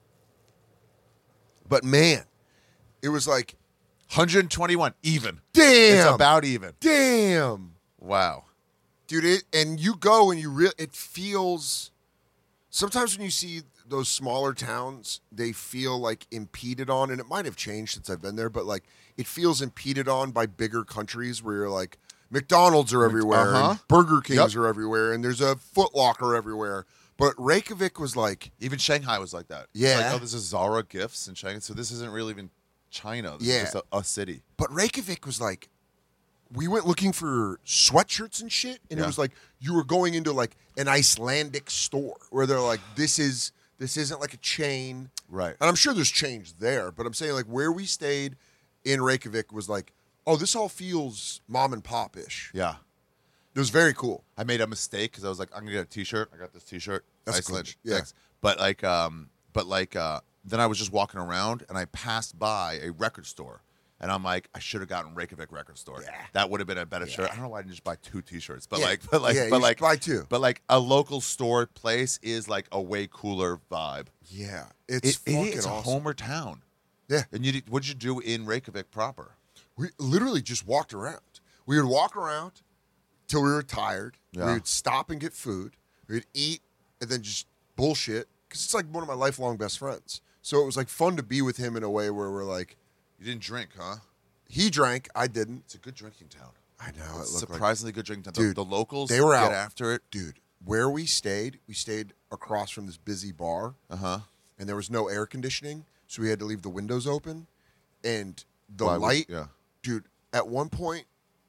B: But man, it was like,
A: one hundred twenty-one even.
B: damn.
A: It's about even.
B: damn.
A: Wow.
B: Dude, it, and you go and you really, it feels, sometimes when you see those smaller towns, they feel like impeded on, and it might have changed since I've been there, but like it feels impeded on by bigger countries where you're like, McDonald's are everywhere,
A: Uh-huh.
B: and Burger Kings
A: Yep.
B: are everywhere, and there's a Foot Locker everywhere. But Reykjavik was like,
A: Even Shanghai was like that. It's
B: Yeah.
A: like, oh, this is Zara gifts in Shanghai. So this isn't really even China. This
B: Yeah.
A: is just a, a city.
B: but Reykjavik was like, we went looking for sweatshirts and shit, and
A: Yeah.
B: it was like you were going into like an Icelandic store where they're like, this is this isn't like a chain,
A: Right.
B: And I'm sure there's chains there, but I'm saying like where we stayed in Reykjavik was like, oh, this all feels mom and pop ish.
A: Yeah.
B: It was very cool.
A: I made a mistake because I was like, I'm gonna get a T-shirt. I got this T-shirt.
B: That's
A: Iceland.
B: clutch. Yeah.
A: Thanks. But like, um, but like, uh, then I was just walking around and I passed by a record store, and I'm like, I should have gotten Reykjavik record store.
B: Yeah.
A: That would have been a better shirt. I don't know why I didn't just buy two T-shirts, but
B: Yeah.
A: like, but like,
B: Yeah, you
A: but
B: should
A: like,
B: buy two.
A: But like, a local store place is like a way cooler vibe.
B: Yeah, it's
A: It, it
B: fucking
A: is a
B: awesome.
A: homer town.
B: Yeah,
A: And you, did- what'd you do in Reykjavik proper?
B: we literally just walked around. We would walk around till we were tired.
A: Yeah.
B: We would stop and get food. We'd eat and then just bullshit because it's like one of my lifelong best friends. So it was like fun to be with him in a way where we're like,
A: You didn't drink, huh?
B: he drank, I didn't.
A: It's a good drinking town.
B: I know.
A: It's
B: It looked like,
A: surprisingly good drinking town.
B: Dude,
A: the, the locals
B: they were
A: get
B: out.
A: after it.
B: dude, where we stayed, we stayed across from this busy bar.
A: Uh huh.
B: And there was no air conditioning, so we had to leave the windows open. And the
A: Why would-
B: light,
A: yeah.
B: dude, at one point,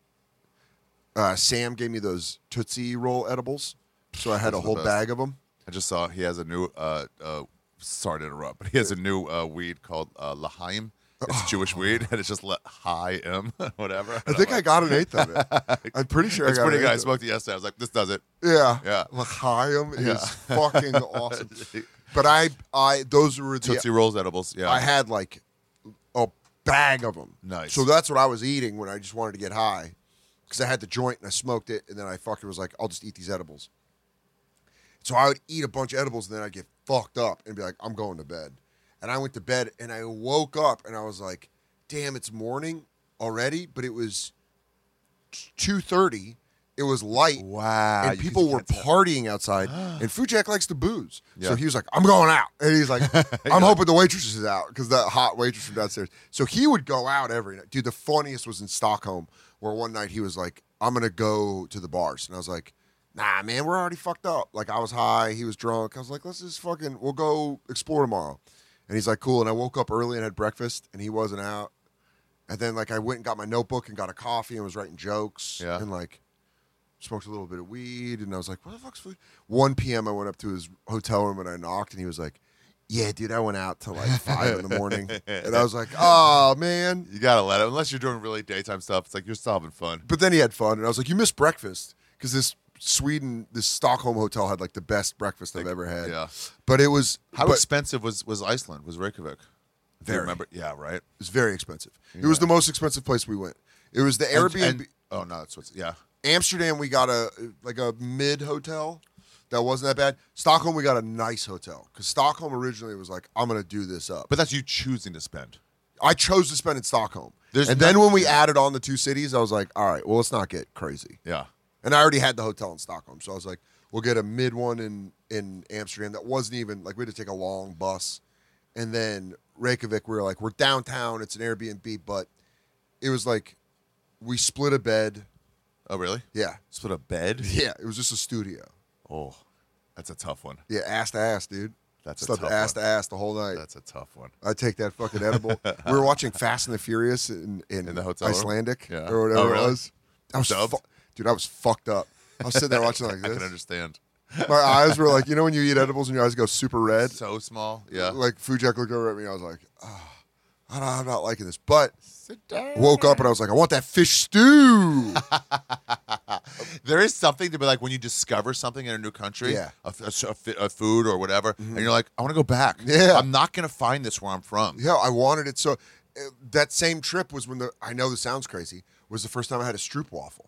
B: uh, Sam gave me those Tootsie Roll edibles. So I had
A: Those
B: a
A: are the
B: whole
A: best.
B: bag of them.
A: I just saw he has a new. Uh, uh, sorry to interrupt, but he has a new uh, weed called uh, Lahaim. It's Jewish weed, and it's just Lahaim, whatever.
B: I think I got an eighth of it. I'm pretty sure
A: It's
B: I got
A: pretty
B: an
A: good. I
B: eighth of
A: smoked it yesterday. I was like, this does it.
B: it. Yeah.
A: Yeah.
B: L'chaim
A: Yeah.
B: is fucking awesome. But I, I, those were the,
A: Tootsie Rolls edibles. Yeah.
B: I had like a bag of them.
A: Nice.
B: So that's what I was eating when I just wanted to get high. Because I had the joint and I smoked it, and then I fucking was like, I'll just eat these edibles. So I would eat a bunch of edibles, and then I'd get fucked up and be like, I'm going to bed. And I went to bed, and I woke up, and I was like, damn, it's morning already, but it was two thirty. It was light.
A: Wow.
B: And
A: you
B: people
A: could
B: were
A: get that.
B: partying outside, and Fujak likes to booze. So
A: Yeah.
B: he was like, I'm going out. And he's like, I'm hoping the waitress is out, because that hot waitress from downstairs. So he would go out every night. Dude, the funniest was in Stockholm, where one night he was like, I'm going to go to the bars. And I was like, nah, man, we're already fucked up. Like, I was high. He was drunk. I was like, let's just fucking, we'll go explore tomorrow. And he's like, cool. And I woke up early and had breakfast, and he wasn't out. And then, like, I went and got my notebook and got a coffee and was writing jokes.
A: Yeah.
B: And, like, smoked a little bit of weed. And I was like, what the fuck's food? one p.m. I went up to his hotel room and I knocked, and he was like, yeah, dude, I went out till, like, five in the morning. And I was like, oh, man.
A: You gotta let it. Unless you're doing really daytime stuff, it's like you're still having fun.
B: But then he had fun. And I was like, you missed breakfast. Because this Sweden, this Stockholm hotel had, like, the best breakfast I've ever had.
A: Yeah.
B: But it was,
A: How
B: but
A: expensive was, was Iceland? Was Reykjavik? Do you
B: Very.
A: remember? Yeah, right.
B: it was very expensive. It was the most expensive place we went. It was the
A: And-
B: Airbnb.
A: and- oh no, that's what's yeah.
B: Amsterdam, we got a like a mid hotel that wasn't that bad. Stockholm, we got a nice hotel because Stockholm originally was like, I'm gonna do this up.
A: But that's you choosing to spend.
B: I chose to spend in Stockholm,
A: There's
B: and then
A: no-
B: when we added on the two cities, I was like, all right, well, let's not get crazy.
A: Yeah.
B: And I already had the hotel in Stockholm, so I was like, we'll get a mid one in in Amsterdam that wasn't even like we had to take a long bus, and then Reykjavik, we were like, we're downtown, it's an Airbnb, but it was like we split a bed.
A: Oh really?
B: Yeah,
A: Split a bed?
B: yeah, it was just a studio.
A: Oh, that's a tough one.
B: Yeah, ass to ass, dude.
A: That's a
B: Slept
A: tough
B: ass
A: one.
B: to ass the whole night.
A: That's a tough one.
B: I take that fucking edible. We were watching Fast and the Furious in, in,
A: In the hotel room?
B: Icelandic
A: Yeah.
B: or whatever
A: Oh, really?
B: it was. I was
A: Dubbed?
B: fu- dude, I was fucked up. I was sitting there watching like
A: I can
B: this.
A: understand.
B: My eyes were like, you know when you eat edibles and your eyes go super red?
A: So small. Yeah.
B: Like Fujak looked over at me. I was like, oh. I don't, I'm not liking this. But
A: Sit down.
B: woke up and I was like, I want that fish stew.
A: There is something to be like when you discover something in a new country,
B: Yeah.
A: a, a, a fi- a food or whatever, and you're like, I want to go back.
B: Yeah.
A: I'm not going to find this where I'm from.
B: Yeah, I wanted it. So uh, that same trip was when the, I know this sounds crazy, was the first time I had a Stroop waffle.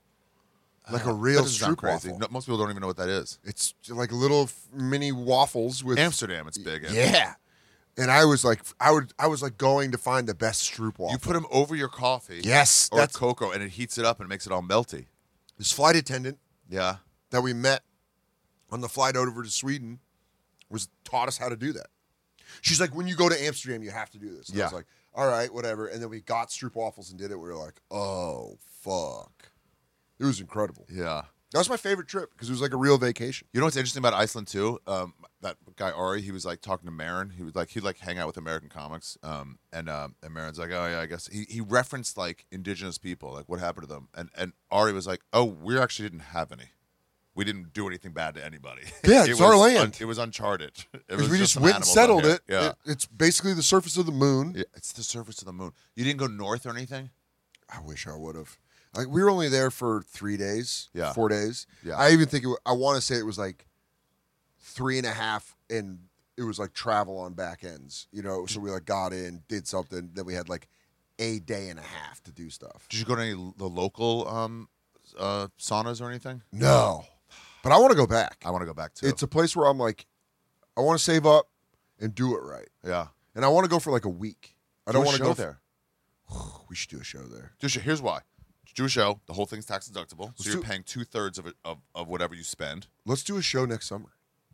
B: Like a real
A: That doesn't sound
B: Stroop
A: crazy.
B: waffle.
A: No, most people don't even know what that is.
B: It's like little f- mini waffles with
A: Amsterdam, it's big. in.
B: Yeah. And I was like, I would, I was like going to find the best Stroop waffle.
A: You put them over your coffee.
B: Yes,
A: Or
B: that's
A: cocoa, and it heats it up and makes it all melty.
B: this flight attendant
A: Yeah.
B: that we met on the flight over to Sweden was taught us how to do that. She's like, when you go to Amsterdam, you have to do this. And I was
A: Yeah.
B: like, all right, whatever. And then we got Stroop waffles and did it. We were like, oh fuck, it was incredible.
A: Yeah.
B: That was my favorite trip because it was like a real vacation.
A: You know what's interesting about Iceland too? Um, that guy Ari, he was like talking to Marin. He was like he'd like hang out with American comics. Um, and um, and Marin's like, oh yeah, I guess he, he referenced like indigenous people, like what happened to them. And and Ari was like, oh, we actually didn't have any. We didn't do anything bad to anybody.
B: Yeah,
A: It
B: it's
A: was
B: our
A: un-
B: land.
A: it was uncharted. It
B: Because
A: was
B: we just
A: some
B: went and
A: animals
B: settled
A: out
B: it.
A: here. Yeah.
B: It- It's basically the surface of the moon.
A: Yeah, it's the surface of the moon. You didn't go north or anything?
B: I wish I would have. Like we were only there for three days.
A: Yeah.
B: Four days.
A: Yeah.
B: I even think it, wa- I want to say it was like three and a half, and it was like travel on back ends. You know, so we like got in, did something, then we had like a day and a half to do stuff.
A: Did you go to any l- the local um, uh, saunas or anything?
B: No, but I want to go back.
A: I want to go back too.
B: It's a place where I'm like, I want to save up and do it right,
A: yeah.
B: and I want to go for like a week. I
A: Do
B: don't
A: a
B: want to
A: show
B: go
A: there.
B: For, we should do a show there.
A: Do a show. Here's why. Do a show. The whole thing's tax deductible, so
B: Let's
A: you're
B: do-
A: paying two thirds of it of, of whatever you spend.
B: Let's do a show next summer.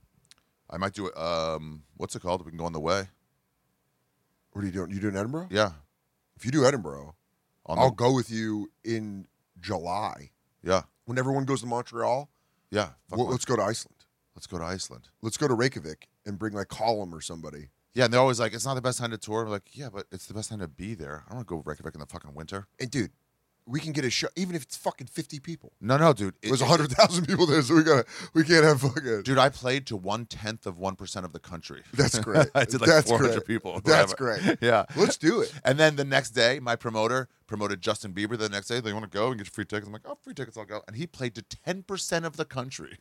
A: I might do it. Um, what's it called? We can go on the way.
B: What are you doing? You doing Edinburgh?
A: Yeah.
B: If you do Edinburgh,
A: On
B: I'll
A: the,
B: go with you in July
A: yeah.
B: when everyone goes to Montreal.
A: Yeah. Fuck
B: Well,
A: my-
B: let's go to Iceland.
A: let's go to Iceland.
B: Let's go to Reykjavik and bring like Column or somebody.
A: Yeah, and they're always like, it's not the best time to tour. We're like, yeah, but it's the best time to be there. I don't want to go Reykjavik in the fucking winter.
B: And dude, we can get a show even if it's fucking fifty people.
A: No, no, dude. It-
B: There's
A: it-
B: a hundred thousand people there, so we gotta we can't have fucking.
A: Dude, I played to one tenth of one percent of the country.
B: That's great.
A: I did like
B: That's
A: four hundred
B: great.
A: people. or
B: That's
A: whatever.
B: great.
A: Yeah.
B: Let's do it.
A: And then the next day, my promoter promoted Justin Bieber the next day. They want to go and get free tickets. I'm like, oh, free tickets, I'll go. And he played to ten percent of the country.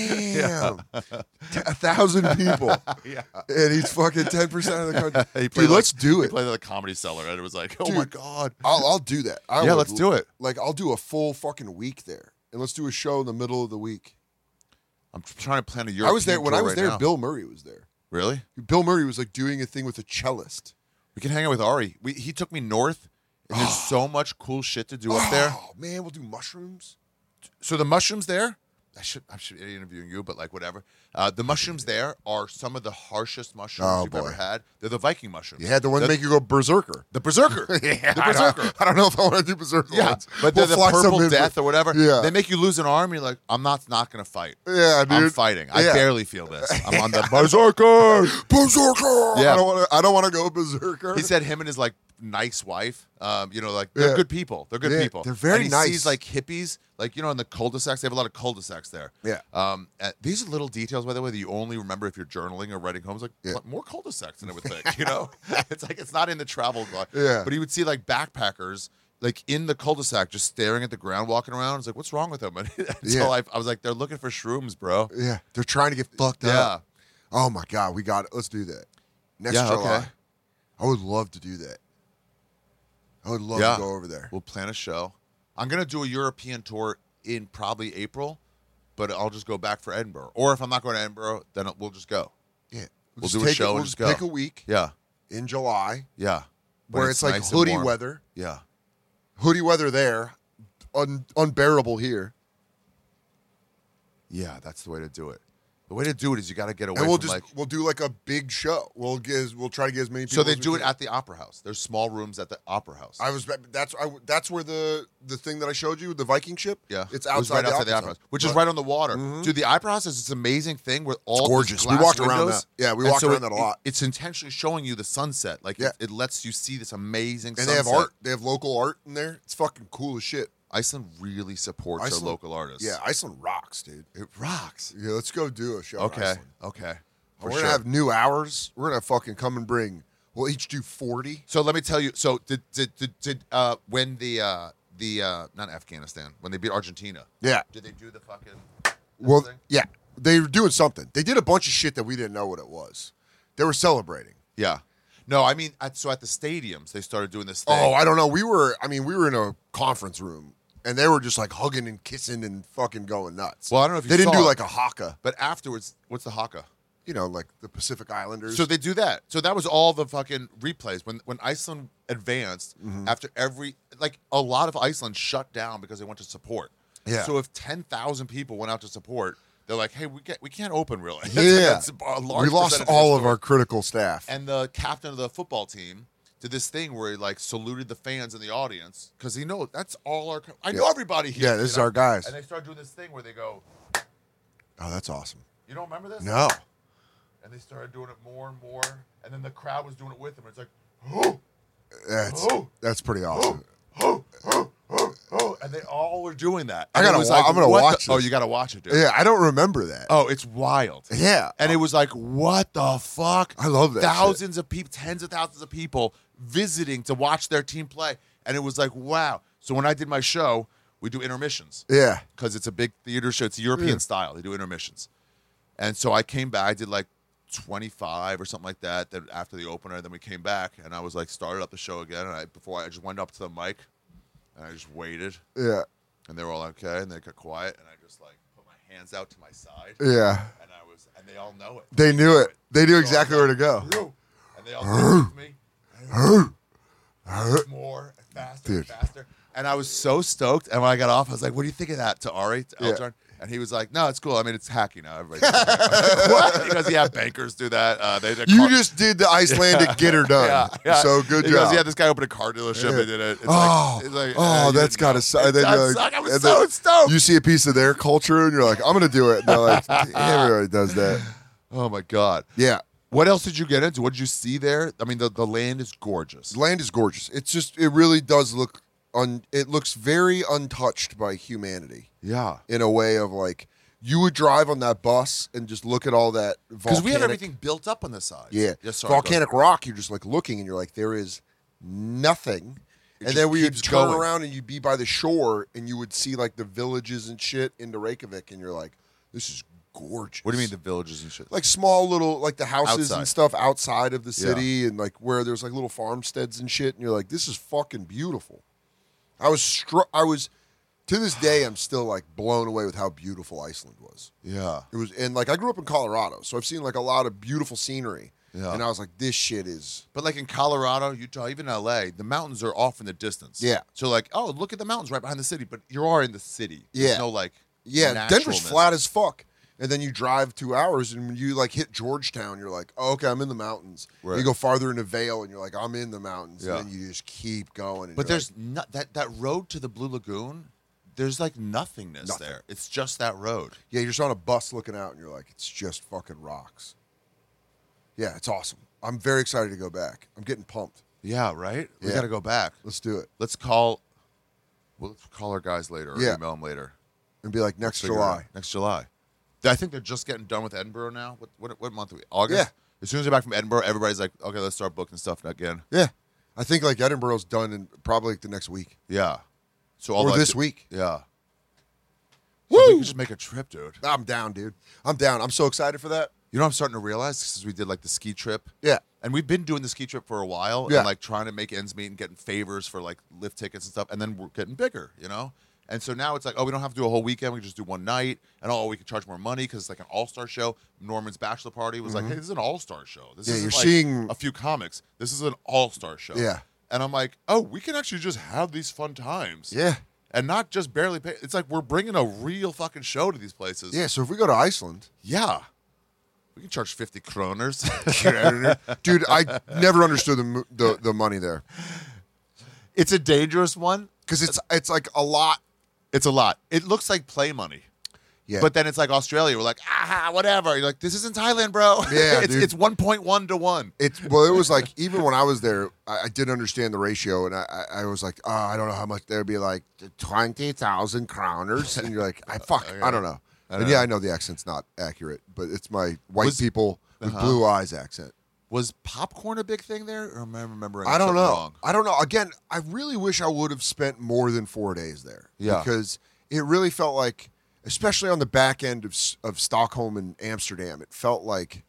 B: Damn, T- a thousand people,
A: yeah.
B: and he's fucking ten percent of the country.
A: He
B: Dude,
A: played
B: let's
A: like-
B: do
A: He
B: it.
A: played at the Comedy Cellar, and it was like, oh
B: Dude.
A: my God.
B: I'll, I'll do that. I
A: Yeah,
B: would
A: let's do it.
B: Like I'll do a full fucking week there, and let's do a show in the middle of the week.
A: I'm tr- trying to plan a European
B: I was there when
A: tour
B: I was
A: right
B: there.
A: now.
B: Bill Murray was there.
A: Really?
B: Bill Murray was like doing a thing with a cellist.
A: We can hang out with Ari. We, he took me north, and there's so much cool shit to do up there.
B: Oh man, we'll do mushrooms.
A: So the mushrooms there, I should I should be interviewing you, but like whatever. Uh, the mushrooms there are some of the harshest mushrooms
B: Oh,
A: you've
B: boy.
A: ever had. They're the Viking mushrooms.
B: You had the one
A: the,
B: that make you go berserker.
A: the berserker.
B: Yeah,
A: the
B: I don't-
A: berserker.
B: I don't know if I want to do berserker.
A: Yeah,
B: ones.
A: but they're
B: We'll
A: the
B: fly some
A: purple
B: in for-
A: death or whatever.
B: Yeah.
A: They make you lose an arm. You're like, I'm not not gonna fight.
B: Yeah, dude.
A: I'm fighting. I
B: Yeah.
A: barely feel this. I'm on the berserker.
B: Berserker.
A: Yeah.
B: I don't want to. I don't want to go berserker.
A: He said him and his like nice wife. Um, you know, like they're
B: Yeah.
A: good people. They're good
B: Yeah,
A: people.
B: they're very
A: and he
B: nice.
A: sees like hippies, like you know, in the cul-de-sacs. They have a lot of cul-de-sacs there.
B: Yeah.
A: Um, and these are little details, by the way, that you only remember if you're journaling or writing home. It's like
B: Yeah.
A: what- more cul-de-sacs than I would think. You know, it's like it's not in the travel guide.
B: Yeah.
A: But he would see like backpackers. Like in the cul-de-sac, just staring at the ground, walking around. I was like, "What's wrong with them?" Until
B: Yeah.
A: I, I was like, "They're looking for shrooms, bro."
B: Yeah, they're trying to get fucked
A: Yeah.
B: up. Oh my god, we got it. Let's do that next
A: Yeah,
B: July.
A: okay.
B: I would love to do that. I would love
A: Yeah.
B: to go over there.
A: We'll plan a show. I'm gonna do a European tour in probably April, but I'll just go back for Edinburgh. Or if I'm not going to Edinburgh, then we'll just go.
B: Yeah,
A: We'll
B: just
A: do a
B: take
A: show
B: it,
A: and
B: we'll
A: just
B: just
A: go.
B: pick a week
A: Yeah,
B: in July
A: yeah. When
B: where it's, like
A: nice and
B: hoodie
A: warm.
B: weather.
A: Yeah,
B: Hoodie weather there, un- unbearable here.
A: yeah. That's the way to do it. The way to do it is you got to get away
B: And we'll
A: from
B: just
A: like.
B: we'll do like a big show. We'll get we'll try to get as many people.
A: So they
B: as we
A: do it
B: can.
A: at the Opera House. There's small rooms at the Opera House.
B: I was that's I, that's where the the thing that I showed you, the Viking ship.
A: Yeah,
B: it's
A: It was
B: outside,
A: right outside the
B: the
A: Opera House, which is
B: But-
A: right on the water. Dude, the Opera House is this amazing thing with all
B: It's
A: these
B: gorgeous. We
A: glass
B: walked around
A: windows.
B: that. Yeah, we
A: And
B: walked
A: so
B: around
A: it-
B: that a lot.
A: it- It's intentionally showing you the sunset. Like
B: Yeah.
A: it, it lets you see this amazing.
B: And they have
A: sunset.
B: art. They have local art in there. It's fucking cool as shit.
A: Iceland really supports
B: Iceland-
A: their local artists.
B: Yeah, Iceland rocks, dude.
A: it rocks.
B: Yeah, let's go do a show. in
A: Okay,
B: Iceland.
A: okay.
B: We're
A: For
B: gonna
A: sure.
B: have new hours. We're gonna fucking come and bring We'll each do forty.
A: So let me tell you. So did did did, did uh, when the uh, the uh, not Afghanistan when they beat Argentina?
B: Yeah.
A: Did they do the fucking?
B: Well,
A: thing?
B: yeah, they were doing something. They did a bunch of shit that we didn't know what it was. They were celebrating.
A: Yeah. No, I mean, at, so at the stadiums they started doing this thing.
B: Oh, I don't know. We were. I mean, we were in a conference room, and they were just like hugging and kissing and fucking going nuts.
A: Well, I don't know if you
B: they didn't
A: saw
B: do
A: it.
B: like a haka.
A: But afterwards, what's the haka?
B: You know, like the Pacific Islanders.
A: So they do that. So that was all the fucking replays when when Iceland advanced
B: Mm-hmm.
A: after every like a lot of Iceland shut down because they went to support.
B: Yeah.
A: So if ten thousand people went out to support, they're like, hey, we get we can't open really.
B: Yeah.
A: That's a large
B: we lost
A: percentage
B: all
A: the
B: of
A: store.
B: our critical staff.
A: And the captain of the football team did this thing where he like saluted the fans in the audience because he knows that's all our. I know
B: Yeah.
A: everybody here.
B: Yeah, this
A: you
B: is
A: know?
B: our guys.
A: And they started doing this thing where they go,
B: Oh, that's awesome.
A: you don't remember this?
B: No.
A: And they started doing it more and more, and then the crowd was doing it with them. It's like, oh,
B: That's
A: Oh.
B: that's pretty awesome.
A: oh, oh, oh, oh, and they all were doing that.
B: I
A: And it
B: gotta
A: was
B: wa-
A: like,
B: I'm gonna
A: what
B: watch
A: the- Oh,
B: this.
A: you gotta watch it, dude.
B: Yeah, I don't remember that.
A: Oh, it's wild.
B: Yeah.
A: And it was like, what the fuck?
B: I love that
A: Thousands of people, tens of thousands of people visiting to watch their team play. And it was like, wow. So when I did my show, we do intermissions
B: Yeah.
A: because it's a big theater show. It's European
B: Yeah.
A: style. They do intermissions. And so I came back. I did like twenty-five or something like that. Then after the opener, then we came back, and I was like, started up the show again. And I before I just went up to the mic, and I just waited.
B: Yeah.
A: And they were all okay, and they got quiet, and I just like put my hands out to my side,
B: Yeah.
A: and I was, and they all know it.
B: They knew it. They knew
A: So
B: exactly
A: I
B: where
A: was
B: to
A: like,
B: go.
A: "Woo," and they all came with me, and more, and faster,
B: Dude.
A: and faster. And I was so stoked. And when I got off, I was like, "What do you think of that?" To Ari, to
B: Yeah.
A: Eltron, and he was like, "No, it's cool. I mean, it's hacky now. Everybody does it." I was like, what? Because yeah, bankers do that. Uh, they, they
B: You
A: car-
B: just did the Icelandic get her done.
A: Yeah, yeah.
B: So good
A: He goes,
B: job.
A: yeah, this guy opened a car dealership.
B: Yeah.
A: They did it. It's
B: Oh,
A: like, it's like,
B: oh,
A: uh, you
B: that's
A: didn't
B: gotta
A: know.
B: suck.
A: It
B: And then
A: does
B: you're like-
A: suck. I was
B: and
A: so
B: then
A: stoked.
B: You see a piece of their culture, and you're like, I'm going to do it. And they're like, everybody does that.
A: Oh my god.
B: Yeah.
A: What else did you get into? What did you see there? I mean, the, the land is gorgeous.
B: Land is gorgeous. It's just, it really does look, un, it looks very untouched by humanity
A: Yeah.
B: in a way of like, you would drive on that bus and just look at all that volcanic.
A: Because we have everything built up on the sides.
B: Yeah.
A: Yes, sorry, go ahead.
B: volcanic rock, you're just like looking and you're like, there is nothing.
A: It
B: and
A: just
B: then we would
A: keeps
B: turn
A: going.
B: around and you'd be by the shore and you would see like the villages and shit into Reykjavik and you're like, this is gorgeous.
A: What do you mean the villages and shit?
B: Like small little, like the houses
A: Outside.
B: and stuff outside of the
A: Yeah.
B: city and like where there's like little farmsteads and shit. And you're like, this is fucking beautiful. I was struck, I was, to this day, I'm still like blown away with how beautiful Iceland was.
A: Yeah.
B: It was, and like I grew up in Colorado, so I've seen like a lot of beautiful scenery.
A: Yeah.
B: And I was like, this shit is.
A: But like in Colorado, Utah, even L A, the mountains are off in the distance.
B: Yeah.
A: So like, oh, look at the mountains right behind the city, but you are in the city. There's
B: Yeah.
A: no like.
B: Yeah, Denver's
A: naturalness.
B: flat as fuck. And then you drive two hours and when you like hit Georgetown, you're like, oh, okay, I'm in the mountains.
A: Right.
B: You go farther into Vail and you're like, I'm in the mountains.
A: Yeah.
B: And then you just keep going. And
A: But
B: you're
A: there's
B: like,
A: not that that road to the Blue Lagoon. There's like nothingness
B: Nothing.
A: there. It's just that road.
B: yeah, you're just on a bus looking out and you're like, it's just fucking rocks. Yeah, it's awesome. I'm very excited to go back. I'm getting pumped.
A: Yeah, right. We
B: Yeah.
A: got to go back.
B: Let's do it.
A: Let's call. We'll call our guys later or
B: Yeah.
A: email them later.
B: And be like, next
A: Figure it
B: July.
A: out. Next July. I think they're just getting done with Edinburgh now. What what, what month are we? August?
B: Yeah.
A: As soon as they're back from Edinburgh, everybody's like, okay, let's start booking stuff again.
B: Yeah. I think like Edinburgh's done in probably like the next week.
A: Yeah. So all
B: Or
A: that-
B: this week.
A: Yeah. So we
B: Woo!
A: can just make a trip, dude.
B: I'm down, dude. I'm down. I'm so excited for that.
A: You know what I'm starting to realize? Since we did like the ski trip.
B: Yeah.
A: And we've been doing the ski trip for a while
B: Yeah.
A: and like trying to make ends meet and getting favors for like lift tickets and stuff. And then we're getting bigger, you know? And so now it's like, oh, we don't have to do a whole weekend. We can just do one night. And oh, we can charge more money because it's like an all-star show. Norman's bachelor party was like, hey, this is an all-star show. This
B: Mm-hmm. Yeah,
A: isn't
B: you're
A: like
B: seeing-
A: a few comics. This is an all-star show.
B: Yeah.
A: And I'm like, oh, we can actually just have these fun times.
B: Yeah.
A: And not just barely pay. It's like we're bringing a real fucking show to these places.
B: Yeah. So if we go to Iceland,
A: Yeah. We can charge fifty kroners.
B: dude, I never understood the mo- the, the money there
A: It's a dangerous one.
B: because it's it's like a lot.
A: It's a lot. It looks like play money.
B: Yeah.
A: But then it's like Australia. We're like, ah, whatever. You're like, this isn't Thailand, bro.
B: Yeah,
A: it's,
B: dude.
A: it's one point one to one.
B: It's well, it was like even when I was there, I, I didn't understand the ratio, and I, I, I was like, oh, I don't know how much there'd be like twenty thousand kroners, and you're like, I fuck, I don't know.
A: I don't
B: and yeah,
A: know.
B: I know the accent's not accurate, but it's my white
A: Was-
B: people with
A: Uh-huh.
B: blue eyes accent.
A: Was popcorn a big thing there, or am I remembering?
B: I don't
A: something
B: know.
A: Wrong?
B: I don't know. Again, I really wish I would have spent more than four days there.
A: Yeah.
B: Because it really felt like, especially on the back end of of Stockholm and Amsterdam, it felt like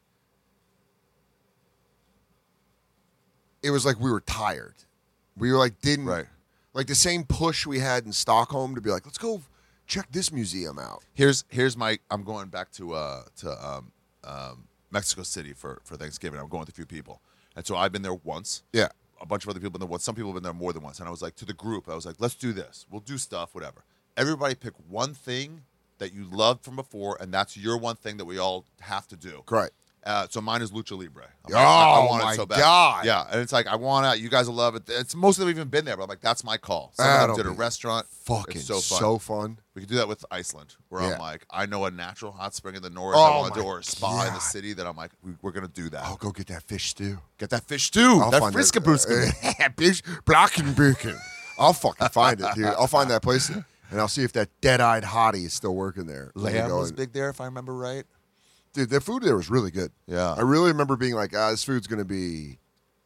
B: it was like we were tired. We were like didn't
A: Right.
B: like the same push we had in Stockholm to be like, let's go check this museum out.
A: Here's here's my. I'm going back to uh to um um Mexico City for for Thanksgiving. I'm going with a few people, and so I've been there once.
B: Yeah.
A: A bunch of other people have been there once. Some people have been there more than once. And I was like, to the group, I was like, let's do this. We'll do stuff, whatever. Everybody pick one thing that you loved from before, and that's your one thing that we all have to do.
B: Right.
A: Uh, so mine is Lucha Libre. I'm
B: Oh,
A: like, I, I want
B: my
A: it so bad.
B: God.
A: Yeah, and it's like, I want to, you guys will love it. It's most of them have even been there, but I'm like, that's my call. Some of
B: That'll
A: them did a
B: be
A: restaurant.
B: Fucking
A: It's so fun.
B: so fun.
A: We could do that with Iceland, where
B: Yeah.
A: I'm like, I know a natural hot spring in the north.
B: Oh,
A: I want to
B: my
A: do or a spa in the
B: God.
A: city that I'm like, we, we're going to do that.
B: I'll go get that fish stew.
A: Get that fish stew.
B: I'll
A: that
B: find
A: friska
B: that-
A: brewska.
B: Fish Blackenbüchen. I'll fucking find it, dude. I'll find that place, and I'll see if that dead-eyed hottie is still working there.
A: Lamb
B: Go
A: was
B: and-
A: big there, if I remember right.
B: Dude, the food there was really good.
A: Yeah.
B: I really remember being like, ah, this food's going to be,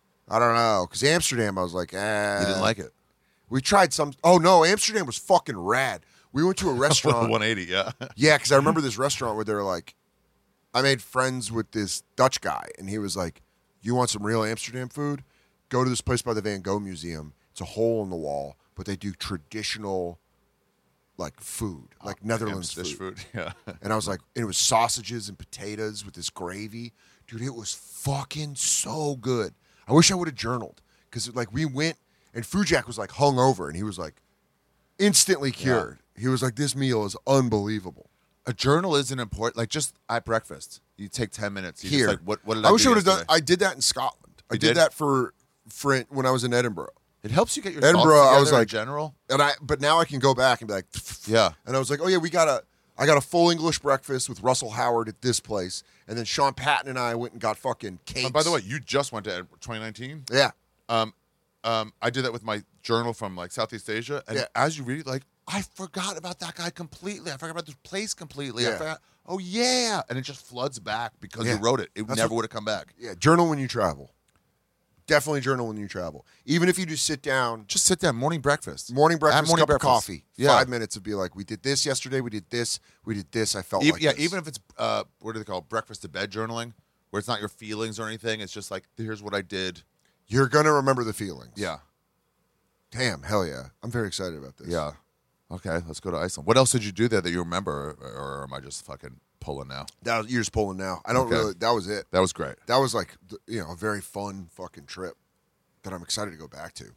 B: I don't know. Because Amsterdam, I was like, ah.
A: You didn't like it.
B: We tried some. Oh, no, Amsterdam was fucking rad. We went to a restaurant.
A: one eighty, yeah.
B: Yeah, because I remember this restaurant where they were like, I made friends with this Dutch guy, and he was like, you want some real Amsterdam food? Go to this place by the Van Gogh Museum. It's a hole in the wall, but they do traditional, like, food, like Netherlands
A: Fish
B: food.
A: food, yeah.
B: And I was like, and it was sausages and potatoes with this gravy. Dude, it was fucking so good. I wish I would have journaled, because, like, we went, and Fujak was, like, hung over, and he was, like, instantly cured. He was like, this meal is unbelievable.
A: A journal isn't important. Like, just at breakfast, you take ten minutes. You
B: Here.
A: Just like, what, what did I,
B: I wish
A: do
B: I would have done.
A: yesterday?
B: I did that in Scotland. I
A: You
B: did,
A: did?
B: that for for when I was in Edinburgh,
A: It helps you get your
B: Edinburgh,
A: thoughts
B: I was
A: together in
B: like-
A: general.
B: and I. But now I can go back and be like,
A: Yeah.
B: And I was like, oh yeah, we got a. I got a full English breakfast with Russell Howard at this place, and then Sean Patton and I went and got fucking cakes.
A: Oh, by the way, you just went to Ed- twenty nineteen.
B: yeah,
A: Um, um, I did that with my journal from like Southeast Asia, and
B: Yeah.
A: as you read it, like I forgot about that guy completely. I forgot about this place completely. I
B: Yeah.
A: forgot. Oh yeah, and it just floods back because
B: Yeah.
A: you wrote it. It
B: That's
A: never
B: what-
A: would have come back.
B: yeah. Journal when you travel. Definitely journal when you travel. Even if you just sit down,
A: Just sit down, morning breakfast,
B: morning
A: Have
B: breakfast,
A: morning
B: cup
A: breakfast.
B: of coffee,
A: Yeah.
B: five minutes would be like, we did this yesterday, we did this, we did this. I felt
A: Even,
B: like
A: yeah,
B: this.
A: even if it's uh, what do they call it? Breakfast to bed journaling, where it's not your feelings or anything. It's just like, here's what I did.
B: You're gonna remember the feelings.
A: Yeah,
B: Damn, hell yeah. I'm very excited about this.
A: yeah. Okay, let's go to Iceland. What else did you do there that you remember, or, or am I just fucking pulling now?
B: That was, you're just pulling now. I don't
A: Okay.
B: really. That was it.
A: That was great.
B: That was like th- you know a very fun fucking trip that I'm excited to go back to.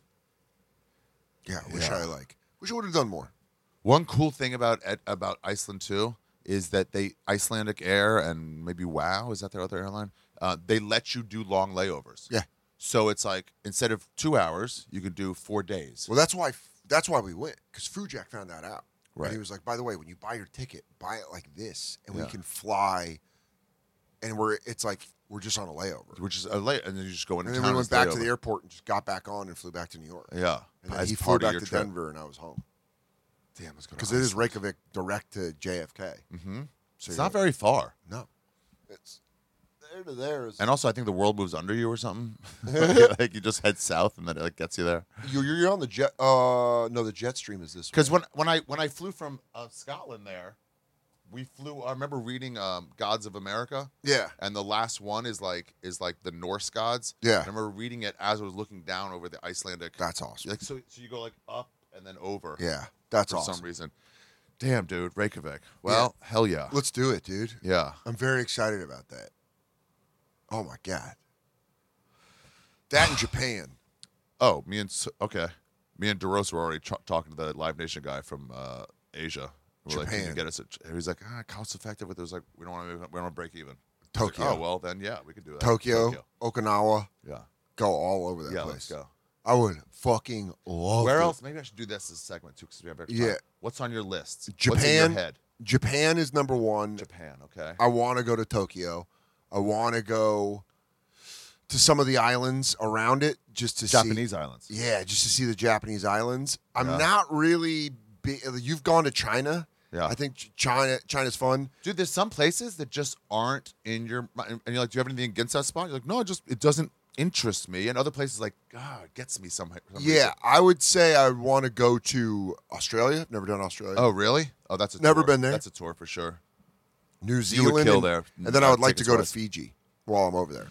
B: Yeah, I wish
A: Yeah.
B: I like. Wish I would have done more.
A: One cool thing about about Iceland too is that they Icelandic Air and maybe WoW, is that their other airline? Uh, they let you do long layovers.
B: Yeah.
A: So it's like instead of two hours, you can do four days.
B: Well, that's why. That's why we went, because Fujak found that out.
A: Right.
B: And he was like, by the way, when you buy your ticket, buy it like this, and
A: Yeah.
B: we can fly. And we're it's like we're just on a layover.
A: Which is a lay, and then you just go into
B: And then
A: town.
B: we went
A: and stay
B: back to
A: over.
B: the airport and just got back on and flew back to New York.
A: Yeah,
B: And then
A: as
B: he flew
A: part of
B: back
A: your
B: to
A: trip.
B: Denver, and I was home.
A: Damn, let's go to
B: Because it is
A: Iceland.
B: Reykjavik direct to J F K.
A: Mhm.
B: So
A: It's
B: you're
A: not
B: like,
A: very far.
B: No, it's there to there. Is,
A: And also, I think the world moves under you or something. Like you just head south, and then it like gets you there.
B: you're, you're on the jet. Uh, no, the jet stream is this.
A: Because
B: way.
A: when when I when I flew from uh, Scotland there, we flew. I remember reading um, Gods of America,
B: yeah,
A: and the last one is like is like the Norse gods.
B: Yeah.
A: I remember reading it as I was looking down over the Icelandic.
B: that's awesome.
A: Like so, so you go like up and then over.
B: Yeah, that's
A: for
B: awesome.
A: some reason. Damn, dude, Reykjavik. Well, hell yeah.
B: Let's do it, dude.
A: Yeah.
B: I'm very excited about that. Oh my god, that in Japan.
A: Oh, me and S- okay, me and DeRosa were already ch- talking to the Live Nation guy from uh, Asia. We're like, can you
B: Japan.
A: get us? A, he was like, ah, cost effective. But there's like, we don't want to, we don't want to break even. I was
B: Tokyo.
A: Like, oh well, then yeah, we could do that.
B: Tokyo, Okinawa,
A: Yeah.
B: go all over that
A: Yeah,
B: place.
A: let's go.
B: I would fucking love.
A: Where
B: to.
A: else? Maybe I should do this as a segment too, because we have extra
B: Yeah.
A: time. What's on your list? What's in
B: Japan.
A: your head?
B: Japan is number one.
A: Japan. Okay.
B: I want to go to Tokyo. I want to go to some of the islands around it just to see.
A: Japanese islands.
B: Yeah, just to see the Japanese islands. I'm
A: Yeah.
B: not really. Be, you've gone to China,
A: Yeah.
B: I think Ch- China China's fun.
A: Dude, there's some places that just aren't in your mind. And you're like, do you have anything against that spot? You're like, no, it just, it doesn't interest me. And other places like, God, it gets me somehow. some
B: Yeah,
A: reason.
B: I would say I would want to go to Australia. Never done Australia.
A: Oh, really? Oh, that's a
B: Never
A: tour.
B: been there.
A: That's a tour for sure.
B: New
A: You
B: Zealand.
A: would kill
B: and,
A: there.
B: And then I would like to go to
A: Tickets-wise.
B: Fiji while I'm over there.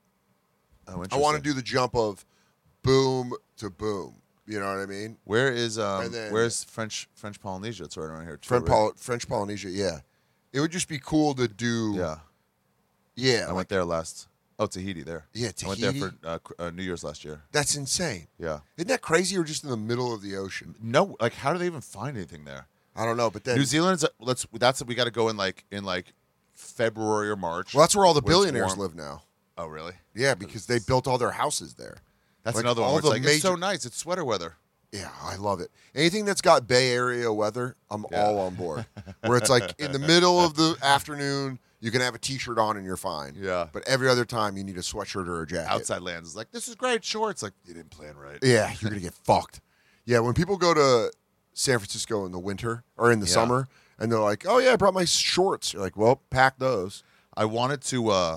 A: Oh,
B: I want to
A: interesting.
B: do the jump of boom to boom. You know what I mean?
A: Where is um?
B: And then-
A: where's French French Polynesia? It's right around here. Too,
B: French,
A: right?
B: Poly- French Polynesia, yeah. It would just be cool to do.
A: Yeah,
B: Yeah.
A: I
B: like,
A: went there last. Oh, Tahiti there.
B: Yeah,
A: I went there
B: Tahiti.
A: for uh, cr- uh, New Year's last year.
B: that's insane.
A: Yeah.
B: Isn't that crazy? You're just in the middle of the ocean.
A: No, like how do they even find anything there?
B: I don't know, but then
A: New Zealand's a, let's that's we got to go in like in like February or March.
B: well, that's where all the
A: when it's
B: billionaires
A: warm.
B: live now.
A: Oh, really?
B: Yeah, because they built all their houses there.
A: That's
B: Like,
A: another one.
B: all
A: Where it's
B: the
A: like it's so
B: major-
A: nice. It's sweater weather.
B: Yeah, I love it. Anything that's got Bay Area weather, I'm
A: Yeah.
B: all on board. Where it's like in the middle of the afternoon, you can have a T-shirt on and you're fine.
A: Yeah.
B: But every other time, you need a sweatshirt or a jacket.
A: Outside lands is like this is great shorts. Like you didn't plan right.
B: Yeah, you're gonna get fucked. Yeah, when people go to San Francisco in the winter or in the
A: Yeah.
B: summer, and they're like, "Oh yeah, I brought my shorts." You're like, "Well, pack those."
A: I wanted to. uh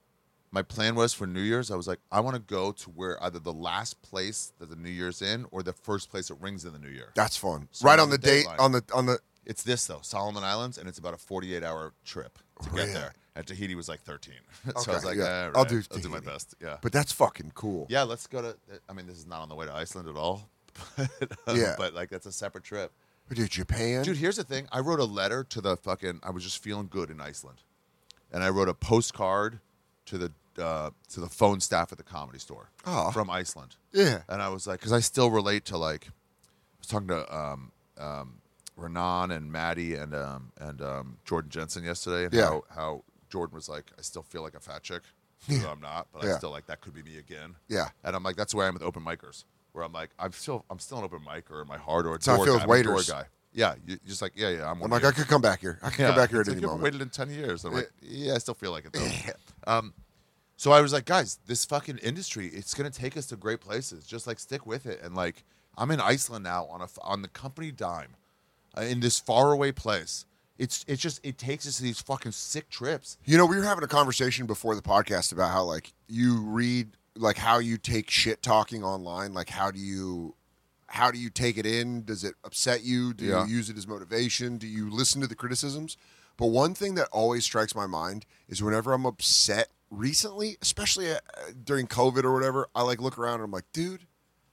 A: My plan was for New Year's. I was like, I want to go to where either the last place that the New Year's in or the first place it rings in the New Year.
B: That's fun.
A: So
B: right
A: on
B: on the
A: the
B: date
A: date line.
B: on the on the.
A: It's this though, Solomon Islands, and it's about a forty-eight hour trip to
B: Really?
A: get there. And Tahiti was like thirteen. so
B: Okay,
A: I was like,
B: yeah.
A: eh,
B: I'll
A: right,
B: do
A: I'll do my
B: Tahiti.
A: best. Yeah.
B: But that's fucking cool.
A: Yeah, let's go to. I mean, this is not on the way to Iceland at all. But, um,
B: Yeah.
A: But like, that's a separate trip.
B: Dude, Japan.
A: Dude, here's the thing. I wrote a letter to the fucking. I was just feeling good in Iceland, and I wrote a postcard to the uh, to the phone staff at the Comedy Store
B: Aw.
A: from Iceland.
B: Yeah.
A: And I was like, because I still relate to like, I was talking to um, um, Renan and Maddie and um, and um, Jordan Jensen yesterday, and
B: Yeah.
A: how, how Jordan was like, I still feel like a fat chick. Even though I'm not, but
B: Yeah.
A: I still like that could be me again.
B: Yeah.
A: And I'm like, that's where I am with open micers, where I'm like, I'm still I'm still an open micer in my heart or a
B: how I
A: door
B: feel
A: guy.
B: with
A: I'm a door
B: waiters.
A: guy. Yeah, you just like yeah, yeah. I'm, one
B: I'm like,
A: of
B: I
A: you.
B: could come back here. I could come back here at
A: It's like,
B: any
A: you haven't
B: moment.
A: waited in ten years. I'm like, yeah, I still feel like it though.
B: Yeah.
A: Um, so I was like, guys, this fucking industry, it's gonna take us to great places. Just like stick with it. And like, I'm in Iceland now on a on the company dime, uh, in this faraway place. It's it's just it takes us to these fucking sick trips.
B: You know, we were having a conversation before the podcast about how like you read like how you take shit talking online. Like how do you how do you take it in? Does it upset you? Do
A: Yeah.
B: you use it as motivation? Do you listen to the criticisms? But one thing that always strikes my mind is whenever I'm upset recently, especially uh, during COVID or whatever, I like look around and I'm like, dude,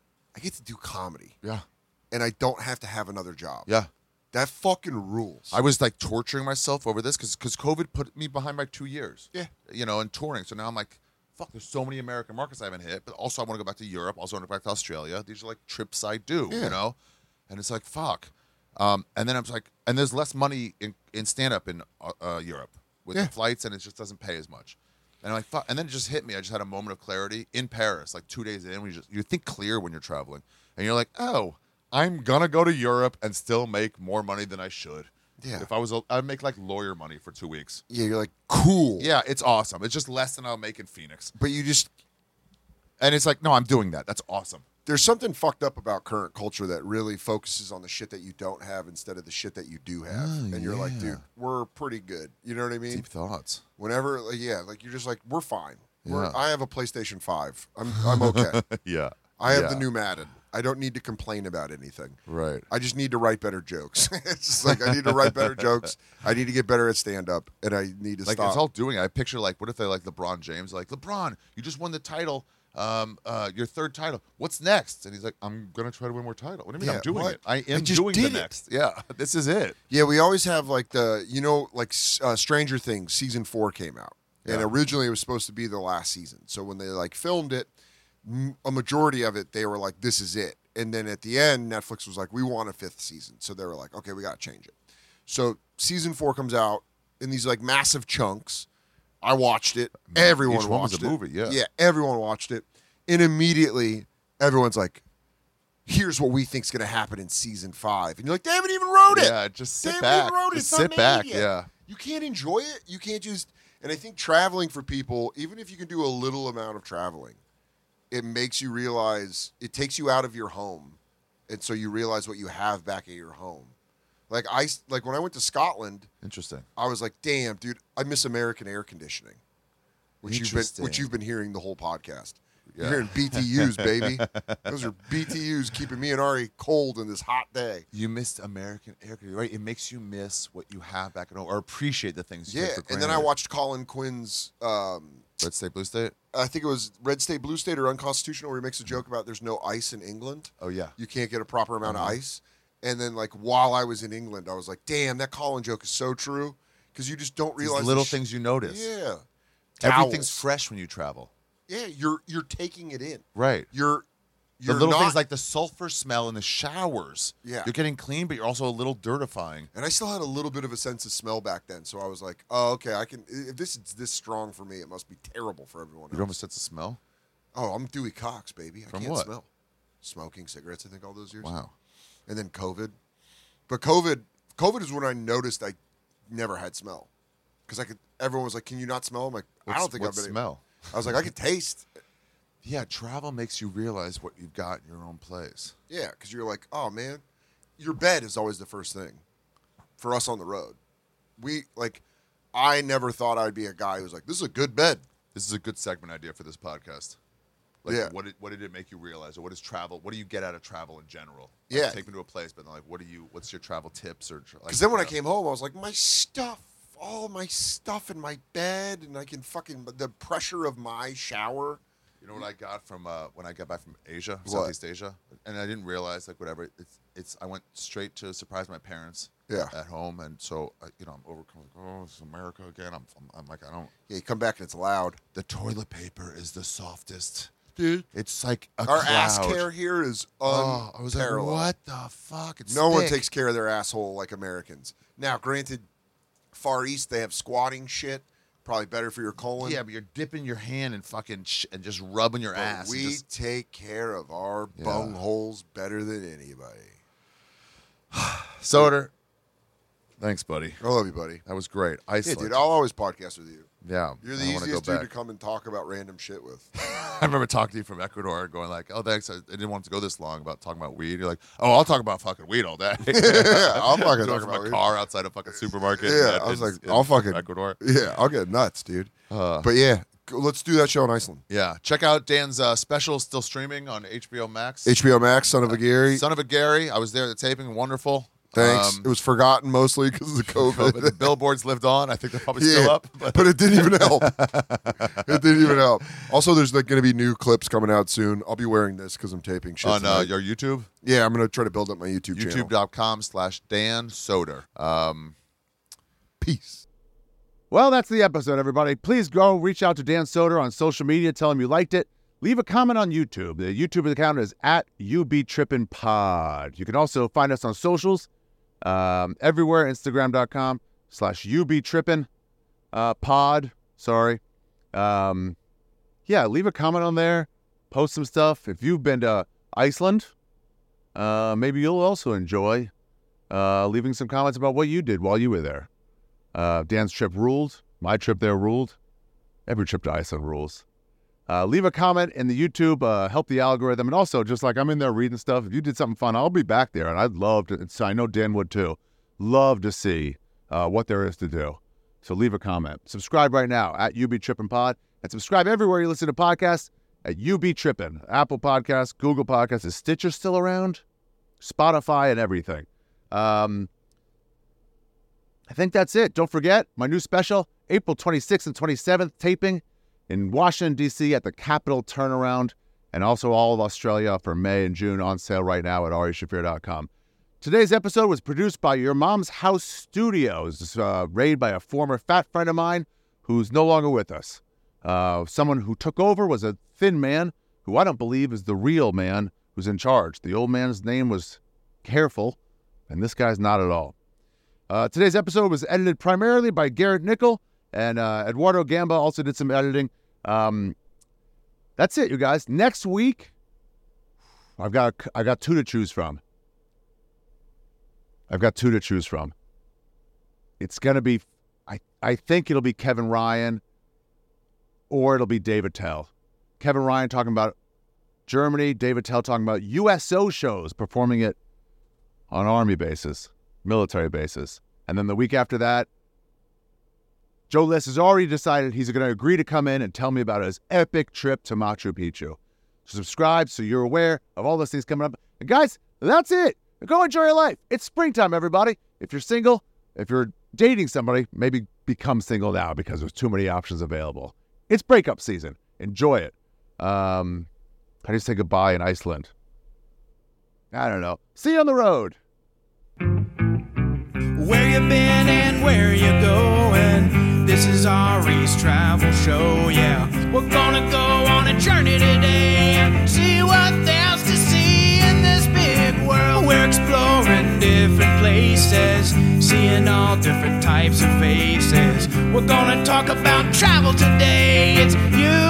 B: I get to do comedy
A: Yeah,
B: and I don't have to have another job.
A: yeah.
B: That fucking rules.
A: I was like torturing myself over this because because COVID put me behind by two years.
B: Yeah.
A: You know, and touring. So now I'm like, fuck, there's so many American markets I haven't hit. But also I want to go back to Europe. Also want to go back to Australia. These are like trips I do,
B: Yeah.
A: you know? And it's like, fuck. Um, and then I was like, and there's less money in, in stand-up in uh, uh, Europe with
B: Yeah.
A: the flights, and it just doesn't pay as much. And I'm like, fuck. And then it just hit me. I just had a moment of clarity in Paris, like two days in. We just you think clear when you're traveling, and you're like, oh, I'm gonna go to Europe and still make more money than I should.
B: Yeah.
A: If I was, a, I'd make like lawyer money for two weeks.
B: yeah, you're like, cool.
A: Yeah, it's awesome. It's just less than I'll make in Phoenix.
B: But you just
A: And it's like, no, I'm doing that. That's awesome.
B: there's something fucked up about current culture that really focuses on the shit that you don't have instead of the shit that you do have.
A: Oh,
B: and you're like,
A: yeah.
B: dude, we're pretty good. You know what I mean?
A: Deep thoughts.
B: Whenever, like, yeah, like you're just like, we're fine. We're,
A: Yeah.
B: I have a PlayStation five. I'm I'm okay.
A: Yeah.
B: I have
A: Yeah.
B: the new Madden. I don't need to complain about anything.
A: Right.
B: I just need to write better jokes. It's just like I need to write better jokes. I need to get better at stand up, and I need to
A: Like
B: stop.
A: it's all doing. I picture like, what if they like LeBron James? Like LeBron, you just won the title, um, uh, your third title. What's next? And he's like, I'm gonna try to win more title. What do you mean
B: Yeah,
A: I'm doing
B: what?
A: it? I am
B: just
A: doing
B: did
A: the
B: it.
A: next. Yeah, this is it.
B: Yeah, we always have like the, you know, like uh, Stranger Things season four came out, and
A: Yeah.
B: originally it was supposed to be the last season. So when they like filmed it, m- a majority of it they were like, "This is it," and then at the end, Netflix was like, "We want a fifth season," so they were like, "Okay, we got to change it." So season four comes out in these like massive chunks. I watched it. Everyone
A: Each one was
B: watched
A: a
B: it.
A: movie, yeah.
B: yeah, everyone watched it, and immediately everyone's like, "Here's what we think's going to happen in season five," and you're like, "They haven't even wrote it."
A: Yeah, just
B: They
A: sit
B: haven't
A: back.
B: even wrote it.
A: Just
B: It's not
A: sit
B: made
A: back.
B: yet.
A: Yeah.
B: You can't enjoy it. You can't just. And I think traveling for people, even if you can do a little amount of traveling, it makes you realize it takes you out of your home, and so you realize what you have back at your home. Like I like when I went to Scotland,
A: Interesting.
B: I was like, damn, dude, I miss American air conditioning, which you've been
A: Interesting.
B: which you've been hearing the whole podcast.
A: Yeah.
B: You're hearing B T Us, baby. Those are B T Us keeping me and Ari cold in this hot day.
A: You missed American air conditioning, right? It makes you miss what you have back at home, or appreciate the things you
B: Yeah,
A: take for
B: and
A: granted.
B: then I watched Colin Quinn's. Um,
A: Red State, Blue State.
B: I think it was Red State, Blue State, or Unconstitutional, where he makes a joke about there's no ice in England.
A: Oh yeah.
B: You can't get a proper amount
A: Uh-huh.
B: of ice. And then, like, while I was in England, I was like, damn, that Colin joke is so true. Because you just don't
A: These
B: realize
A: little
B: the sh-
A: things you notice.
B: Yeah.
A: Everything's
B: Towels.
A: fresh when you travel.
B: Yeah, you're you're taking it in.
A: Right.
B: You're
A: The
B: you're
A: little
B: not,
A: things like the sulfur smell in the showers.
B: Yeah.
A: You're getting clean, but you're also a little dirtifying.
B: And I still had a little bit of a sense of smell back then, so I was like, oh, okay, I can. If this is this strong for me, it must be terrible for everyone
A: You don't have a
B: else.
A: sense of smell?
B: Oh, I'm Dewey Cox, baby. I
A: From
B: can't
A: what?
B: smell. Smoking cigarettes, I think, all those years.
A: Wow.
B: And then COVID. But COVID, COVID is when I noticed I never had smell. Because I could. Everyone was like, "Can you not smell?" I'm like, I
A: What's-
B: don't think
A: what
B: I've been.
A: smell?
B: I was like, I could taste.
A: Yeah, travel makes you realize what you've got in your own place.
B: Yeah, because you're like, oh man, your bed is always the first thing for us on the road. We like, I never thought I'd be a guy who's like, this is a good bed.
A: This is a good segment idea for this podcast. Like,
B: Yeah.
A: what did, what did it make you realize, or what is travel? What do you get out of travel in general? Like,
B: Yeah.
A: take me to a place, but then like, what do you? What's your travel tips or? Like,
B: Because then when
A: you
B: I
A: know?
B: came home, I was like, my stuff, all my stuff in my bed, and I can fucking the pressure of my shower.
A: You know what I got from uh, when I got back from Asia,
B: What?
A: Southeast Asia, and I didn't realize like whatever it's it's. I went straight to surprise my parents.
B: Yeah.
A: At home, and so uh, you know I'm overcome. Like, oh, it's America again. I'm, I'm I'm like I don't.
B: Yeah, you come back and it's loud,
A: The toilet paper is the softest.
B: dude.
A: It's like a
B: Our
A: cloud.
B: ass care here is
A: Oh, I was like,
B: unparalleled.
A: what the fuck? It's
B: No one
A: thick.
B: takes care of their asshole like Americans. Now, granted, Far East they have squatting shit, probably better for your colon.
A: Yeah, but you're dipping your hand and fucking sh- and just rubbing your
B: but
A: ass. and
B: we
A: just-
B: take care of our
A: Yeah.
B: bung holes better than anybody.
A: Soder. Thanks, buddy.
B: I love you, buddy.
A: That was great.
B: Yeah,
A: Iceland.
B: dude, I'll always podcast with you.
A: yeah,
B: You're the
A: I wanna
B: easiest
A: go
B: dude
A: back.
B: to come and talk about random shit with.
A: I remember talking to you from Ecuador, going like, "Oh, thanks. I, I didn't want to go this long about talking about weed." You're like, "Oh, I'll talk about fucking weed all day."
B: Yeah, I'll fucking
A: Doing
B: talk
A: it from
B: about
A: a
B: weed.
A: car outside a fucking supermarket.
B: Yeah,
A: in-
B: I was
A: in-
B: like,
A: in
B: I'll fucking
A: Ecuador.
B: Yeah, I'll get nuts, dude.
A: Uh,
B: But yeah, g- let's do that show in Iceland.
A: yeah, check out Dan's uh, special, still streaming on H B O Max.
B: H B O Max, Son of a Gary.
A: Son of a Gary. I was there at the taping. Wonderful.
B: Thanks.
A: Um,
B: it was forgotten mostly because of the
A: but the
B: COVID.
A: billboards lived on. I think they're probably
B: Yeah,
A: still up. But
B: but it didn't even help. It didn't even help. Also, there's like going to be new clips coming out soon. I'll be wearing this because I'm taping shit
A: on uh,
B: tonight.
A: your YouTube,
B: Yeah, I'm going to try to build up my YouTube, channel.
A: youtube.com slash Dan Soder. Um,
B: Peace.
F: Well, that's the episode, everybody. Please go reach out to Dan Soder on social media. Tell him you liked it. Leave a comment on YouTube. The YouTube account is at UBTrippinPod. You can also find us on socials um, everywhere, Instagram.com slash UBTrippin uh, pod. Sorry. Um, yeah, leave a comment on there. Post some stuff. If you've been to Iceland, uh, maybe you'll also enjoy uh, leaving some comments about what you did while you were there. Uh, Dan's trip ruled. My trip there ruled. Every trip to Iceland rules. Uh, leave a comment in the YouTube. Uh, help the algorithm. And also, just like I'm in there reading stuff, if you did something fun, I'll be back there. And I'd love to. So I know Dan would too. Love to see uh, what there is to do. So leave a comment. Subscribe right now at U B Trippin' Pod. And subscribe everywhere you listen to podcasts at U B Trippin'. Apple Podcasts, Google Podcasts. Is Stitcher still around? Spotify and everything. Um... I think that's it. Don't forget, my new special, April twenty-sixth and twenty-seventh, taping in Washington, D C at the Capitol Turnaround, and also all of Australia for May and June on sale right now at ari shafir dot com. Today's episode was produced by Your Mom's House Studios, uh, raised by a former fat friend of mine who's no longer with us. Uh, someone who took over was a thin man who I don't believe is the real man who's in charge. The old man's name was Careful, and this guy's not at all. Uh, today's episode was edited primarily by Garrett Nickel, and uh, Eduardo Gamba also did some editing. Um, that's it, you guys. Next week, I've got I got two to choose from. I've got two to choose from. It's gonna be, I I think it'll be Kevin Ryan, or it'll be David Tell. Kevin Ryan talking about Germany, David Tell talking about U S O shows, performing it on Army bases. military bases. And then the week after that, Joe List has already decided he's going to agree to come in and tell me about his epic trip to Machu Picchu. Subscribe so you're aware of all those things coming up. And guys, that's it. Go enjoy your life. It's springtime, everybody. If you're single, if you're dating somebody, maybe become single now because there's too many options available. It's breakup season. Enjoy it. Um, how do you say goodbye in Iceland? I don't know. See you on the road.
C: Where you been and where you going? This is Ari's travel show, yeah. We're gonna go on a journey today and see what there's to see in this big world. We're exploring different places, seeing all different types of faces. We're gonna talk about travel today. It's you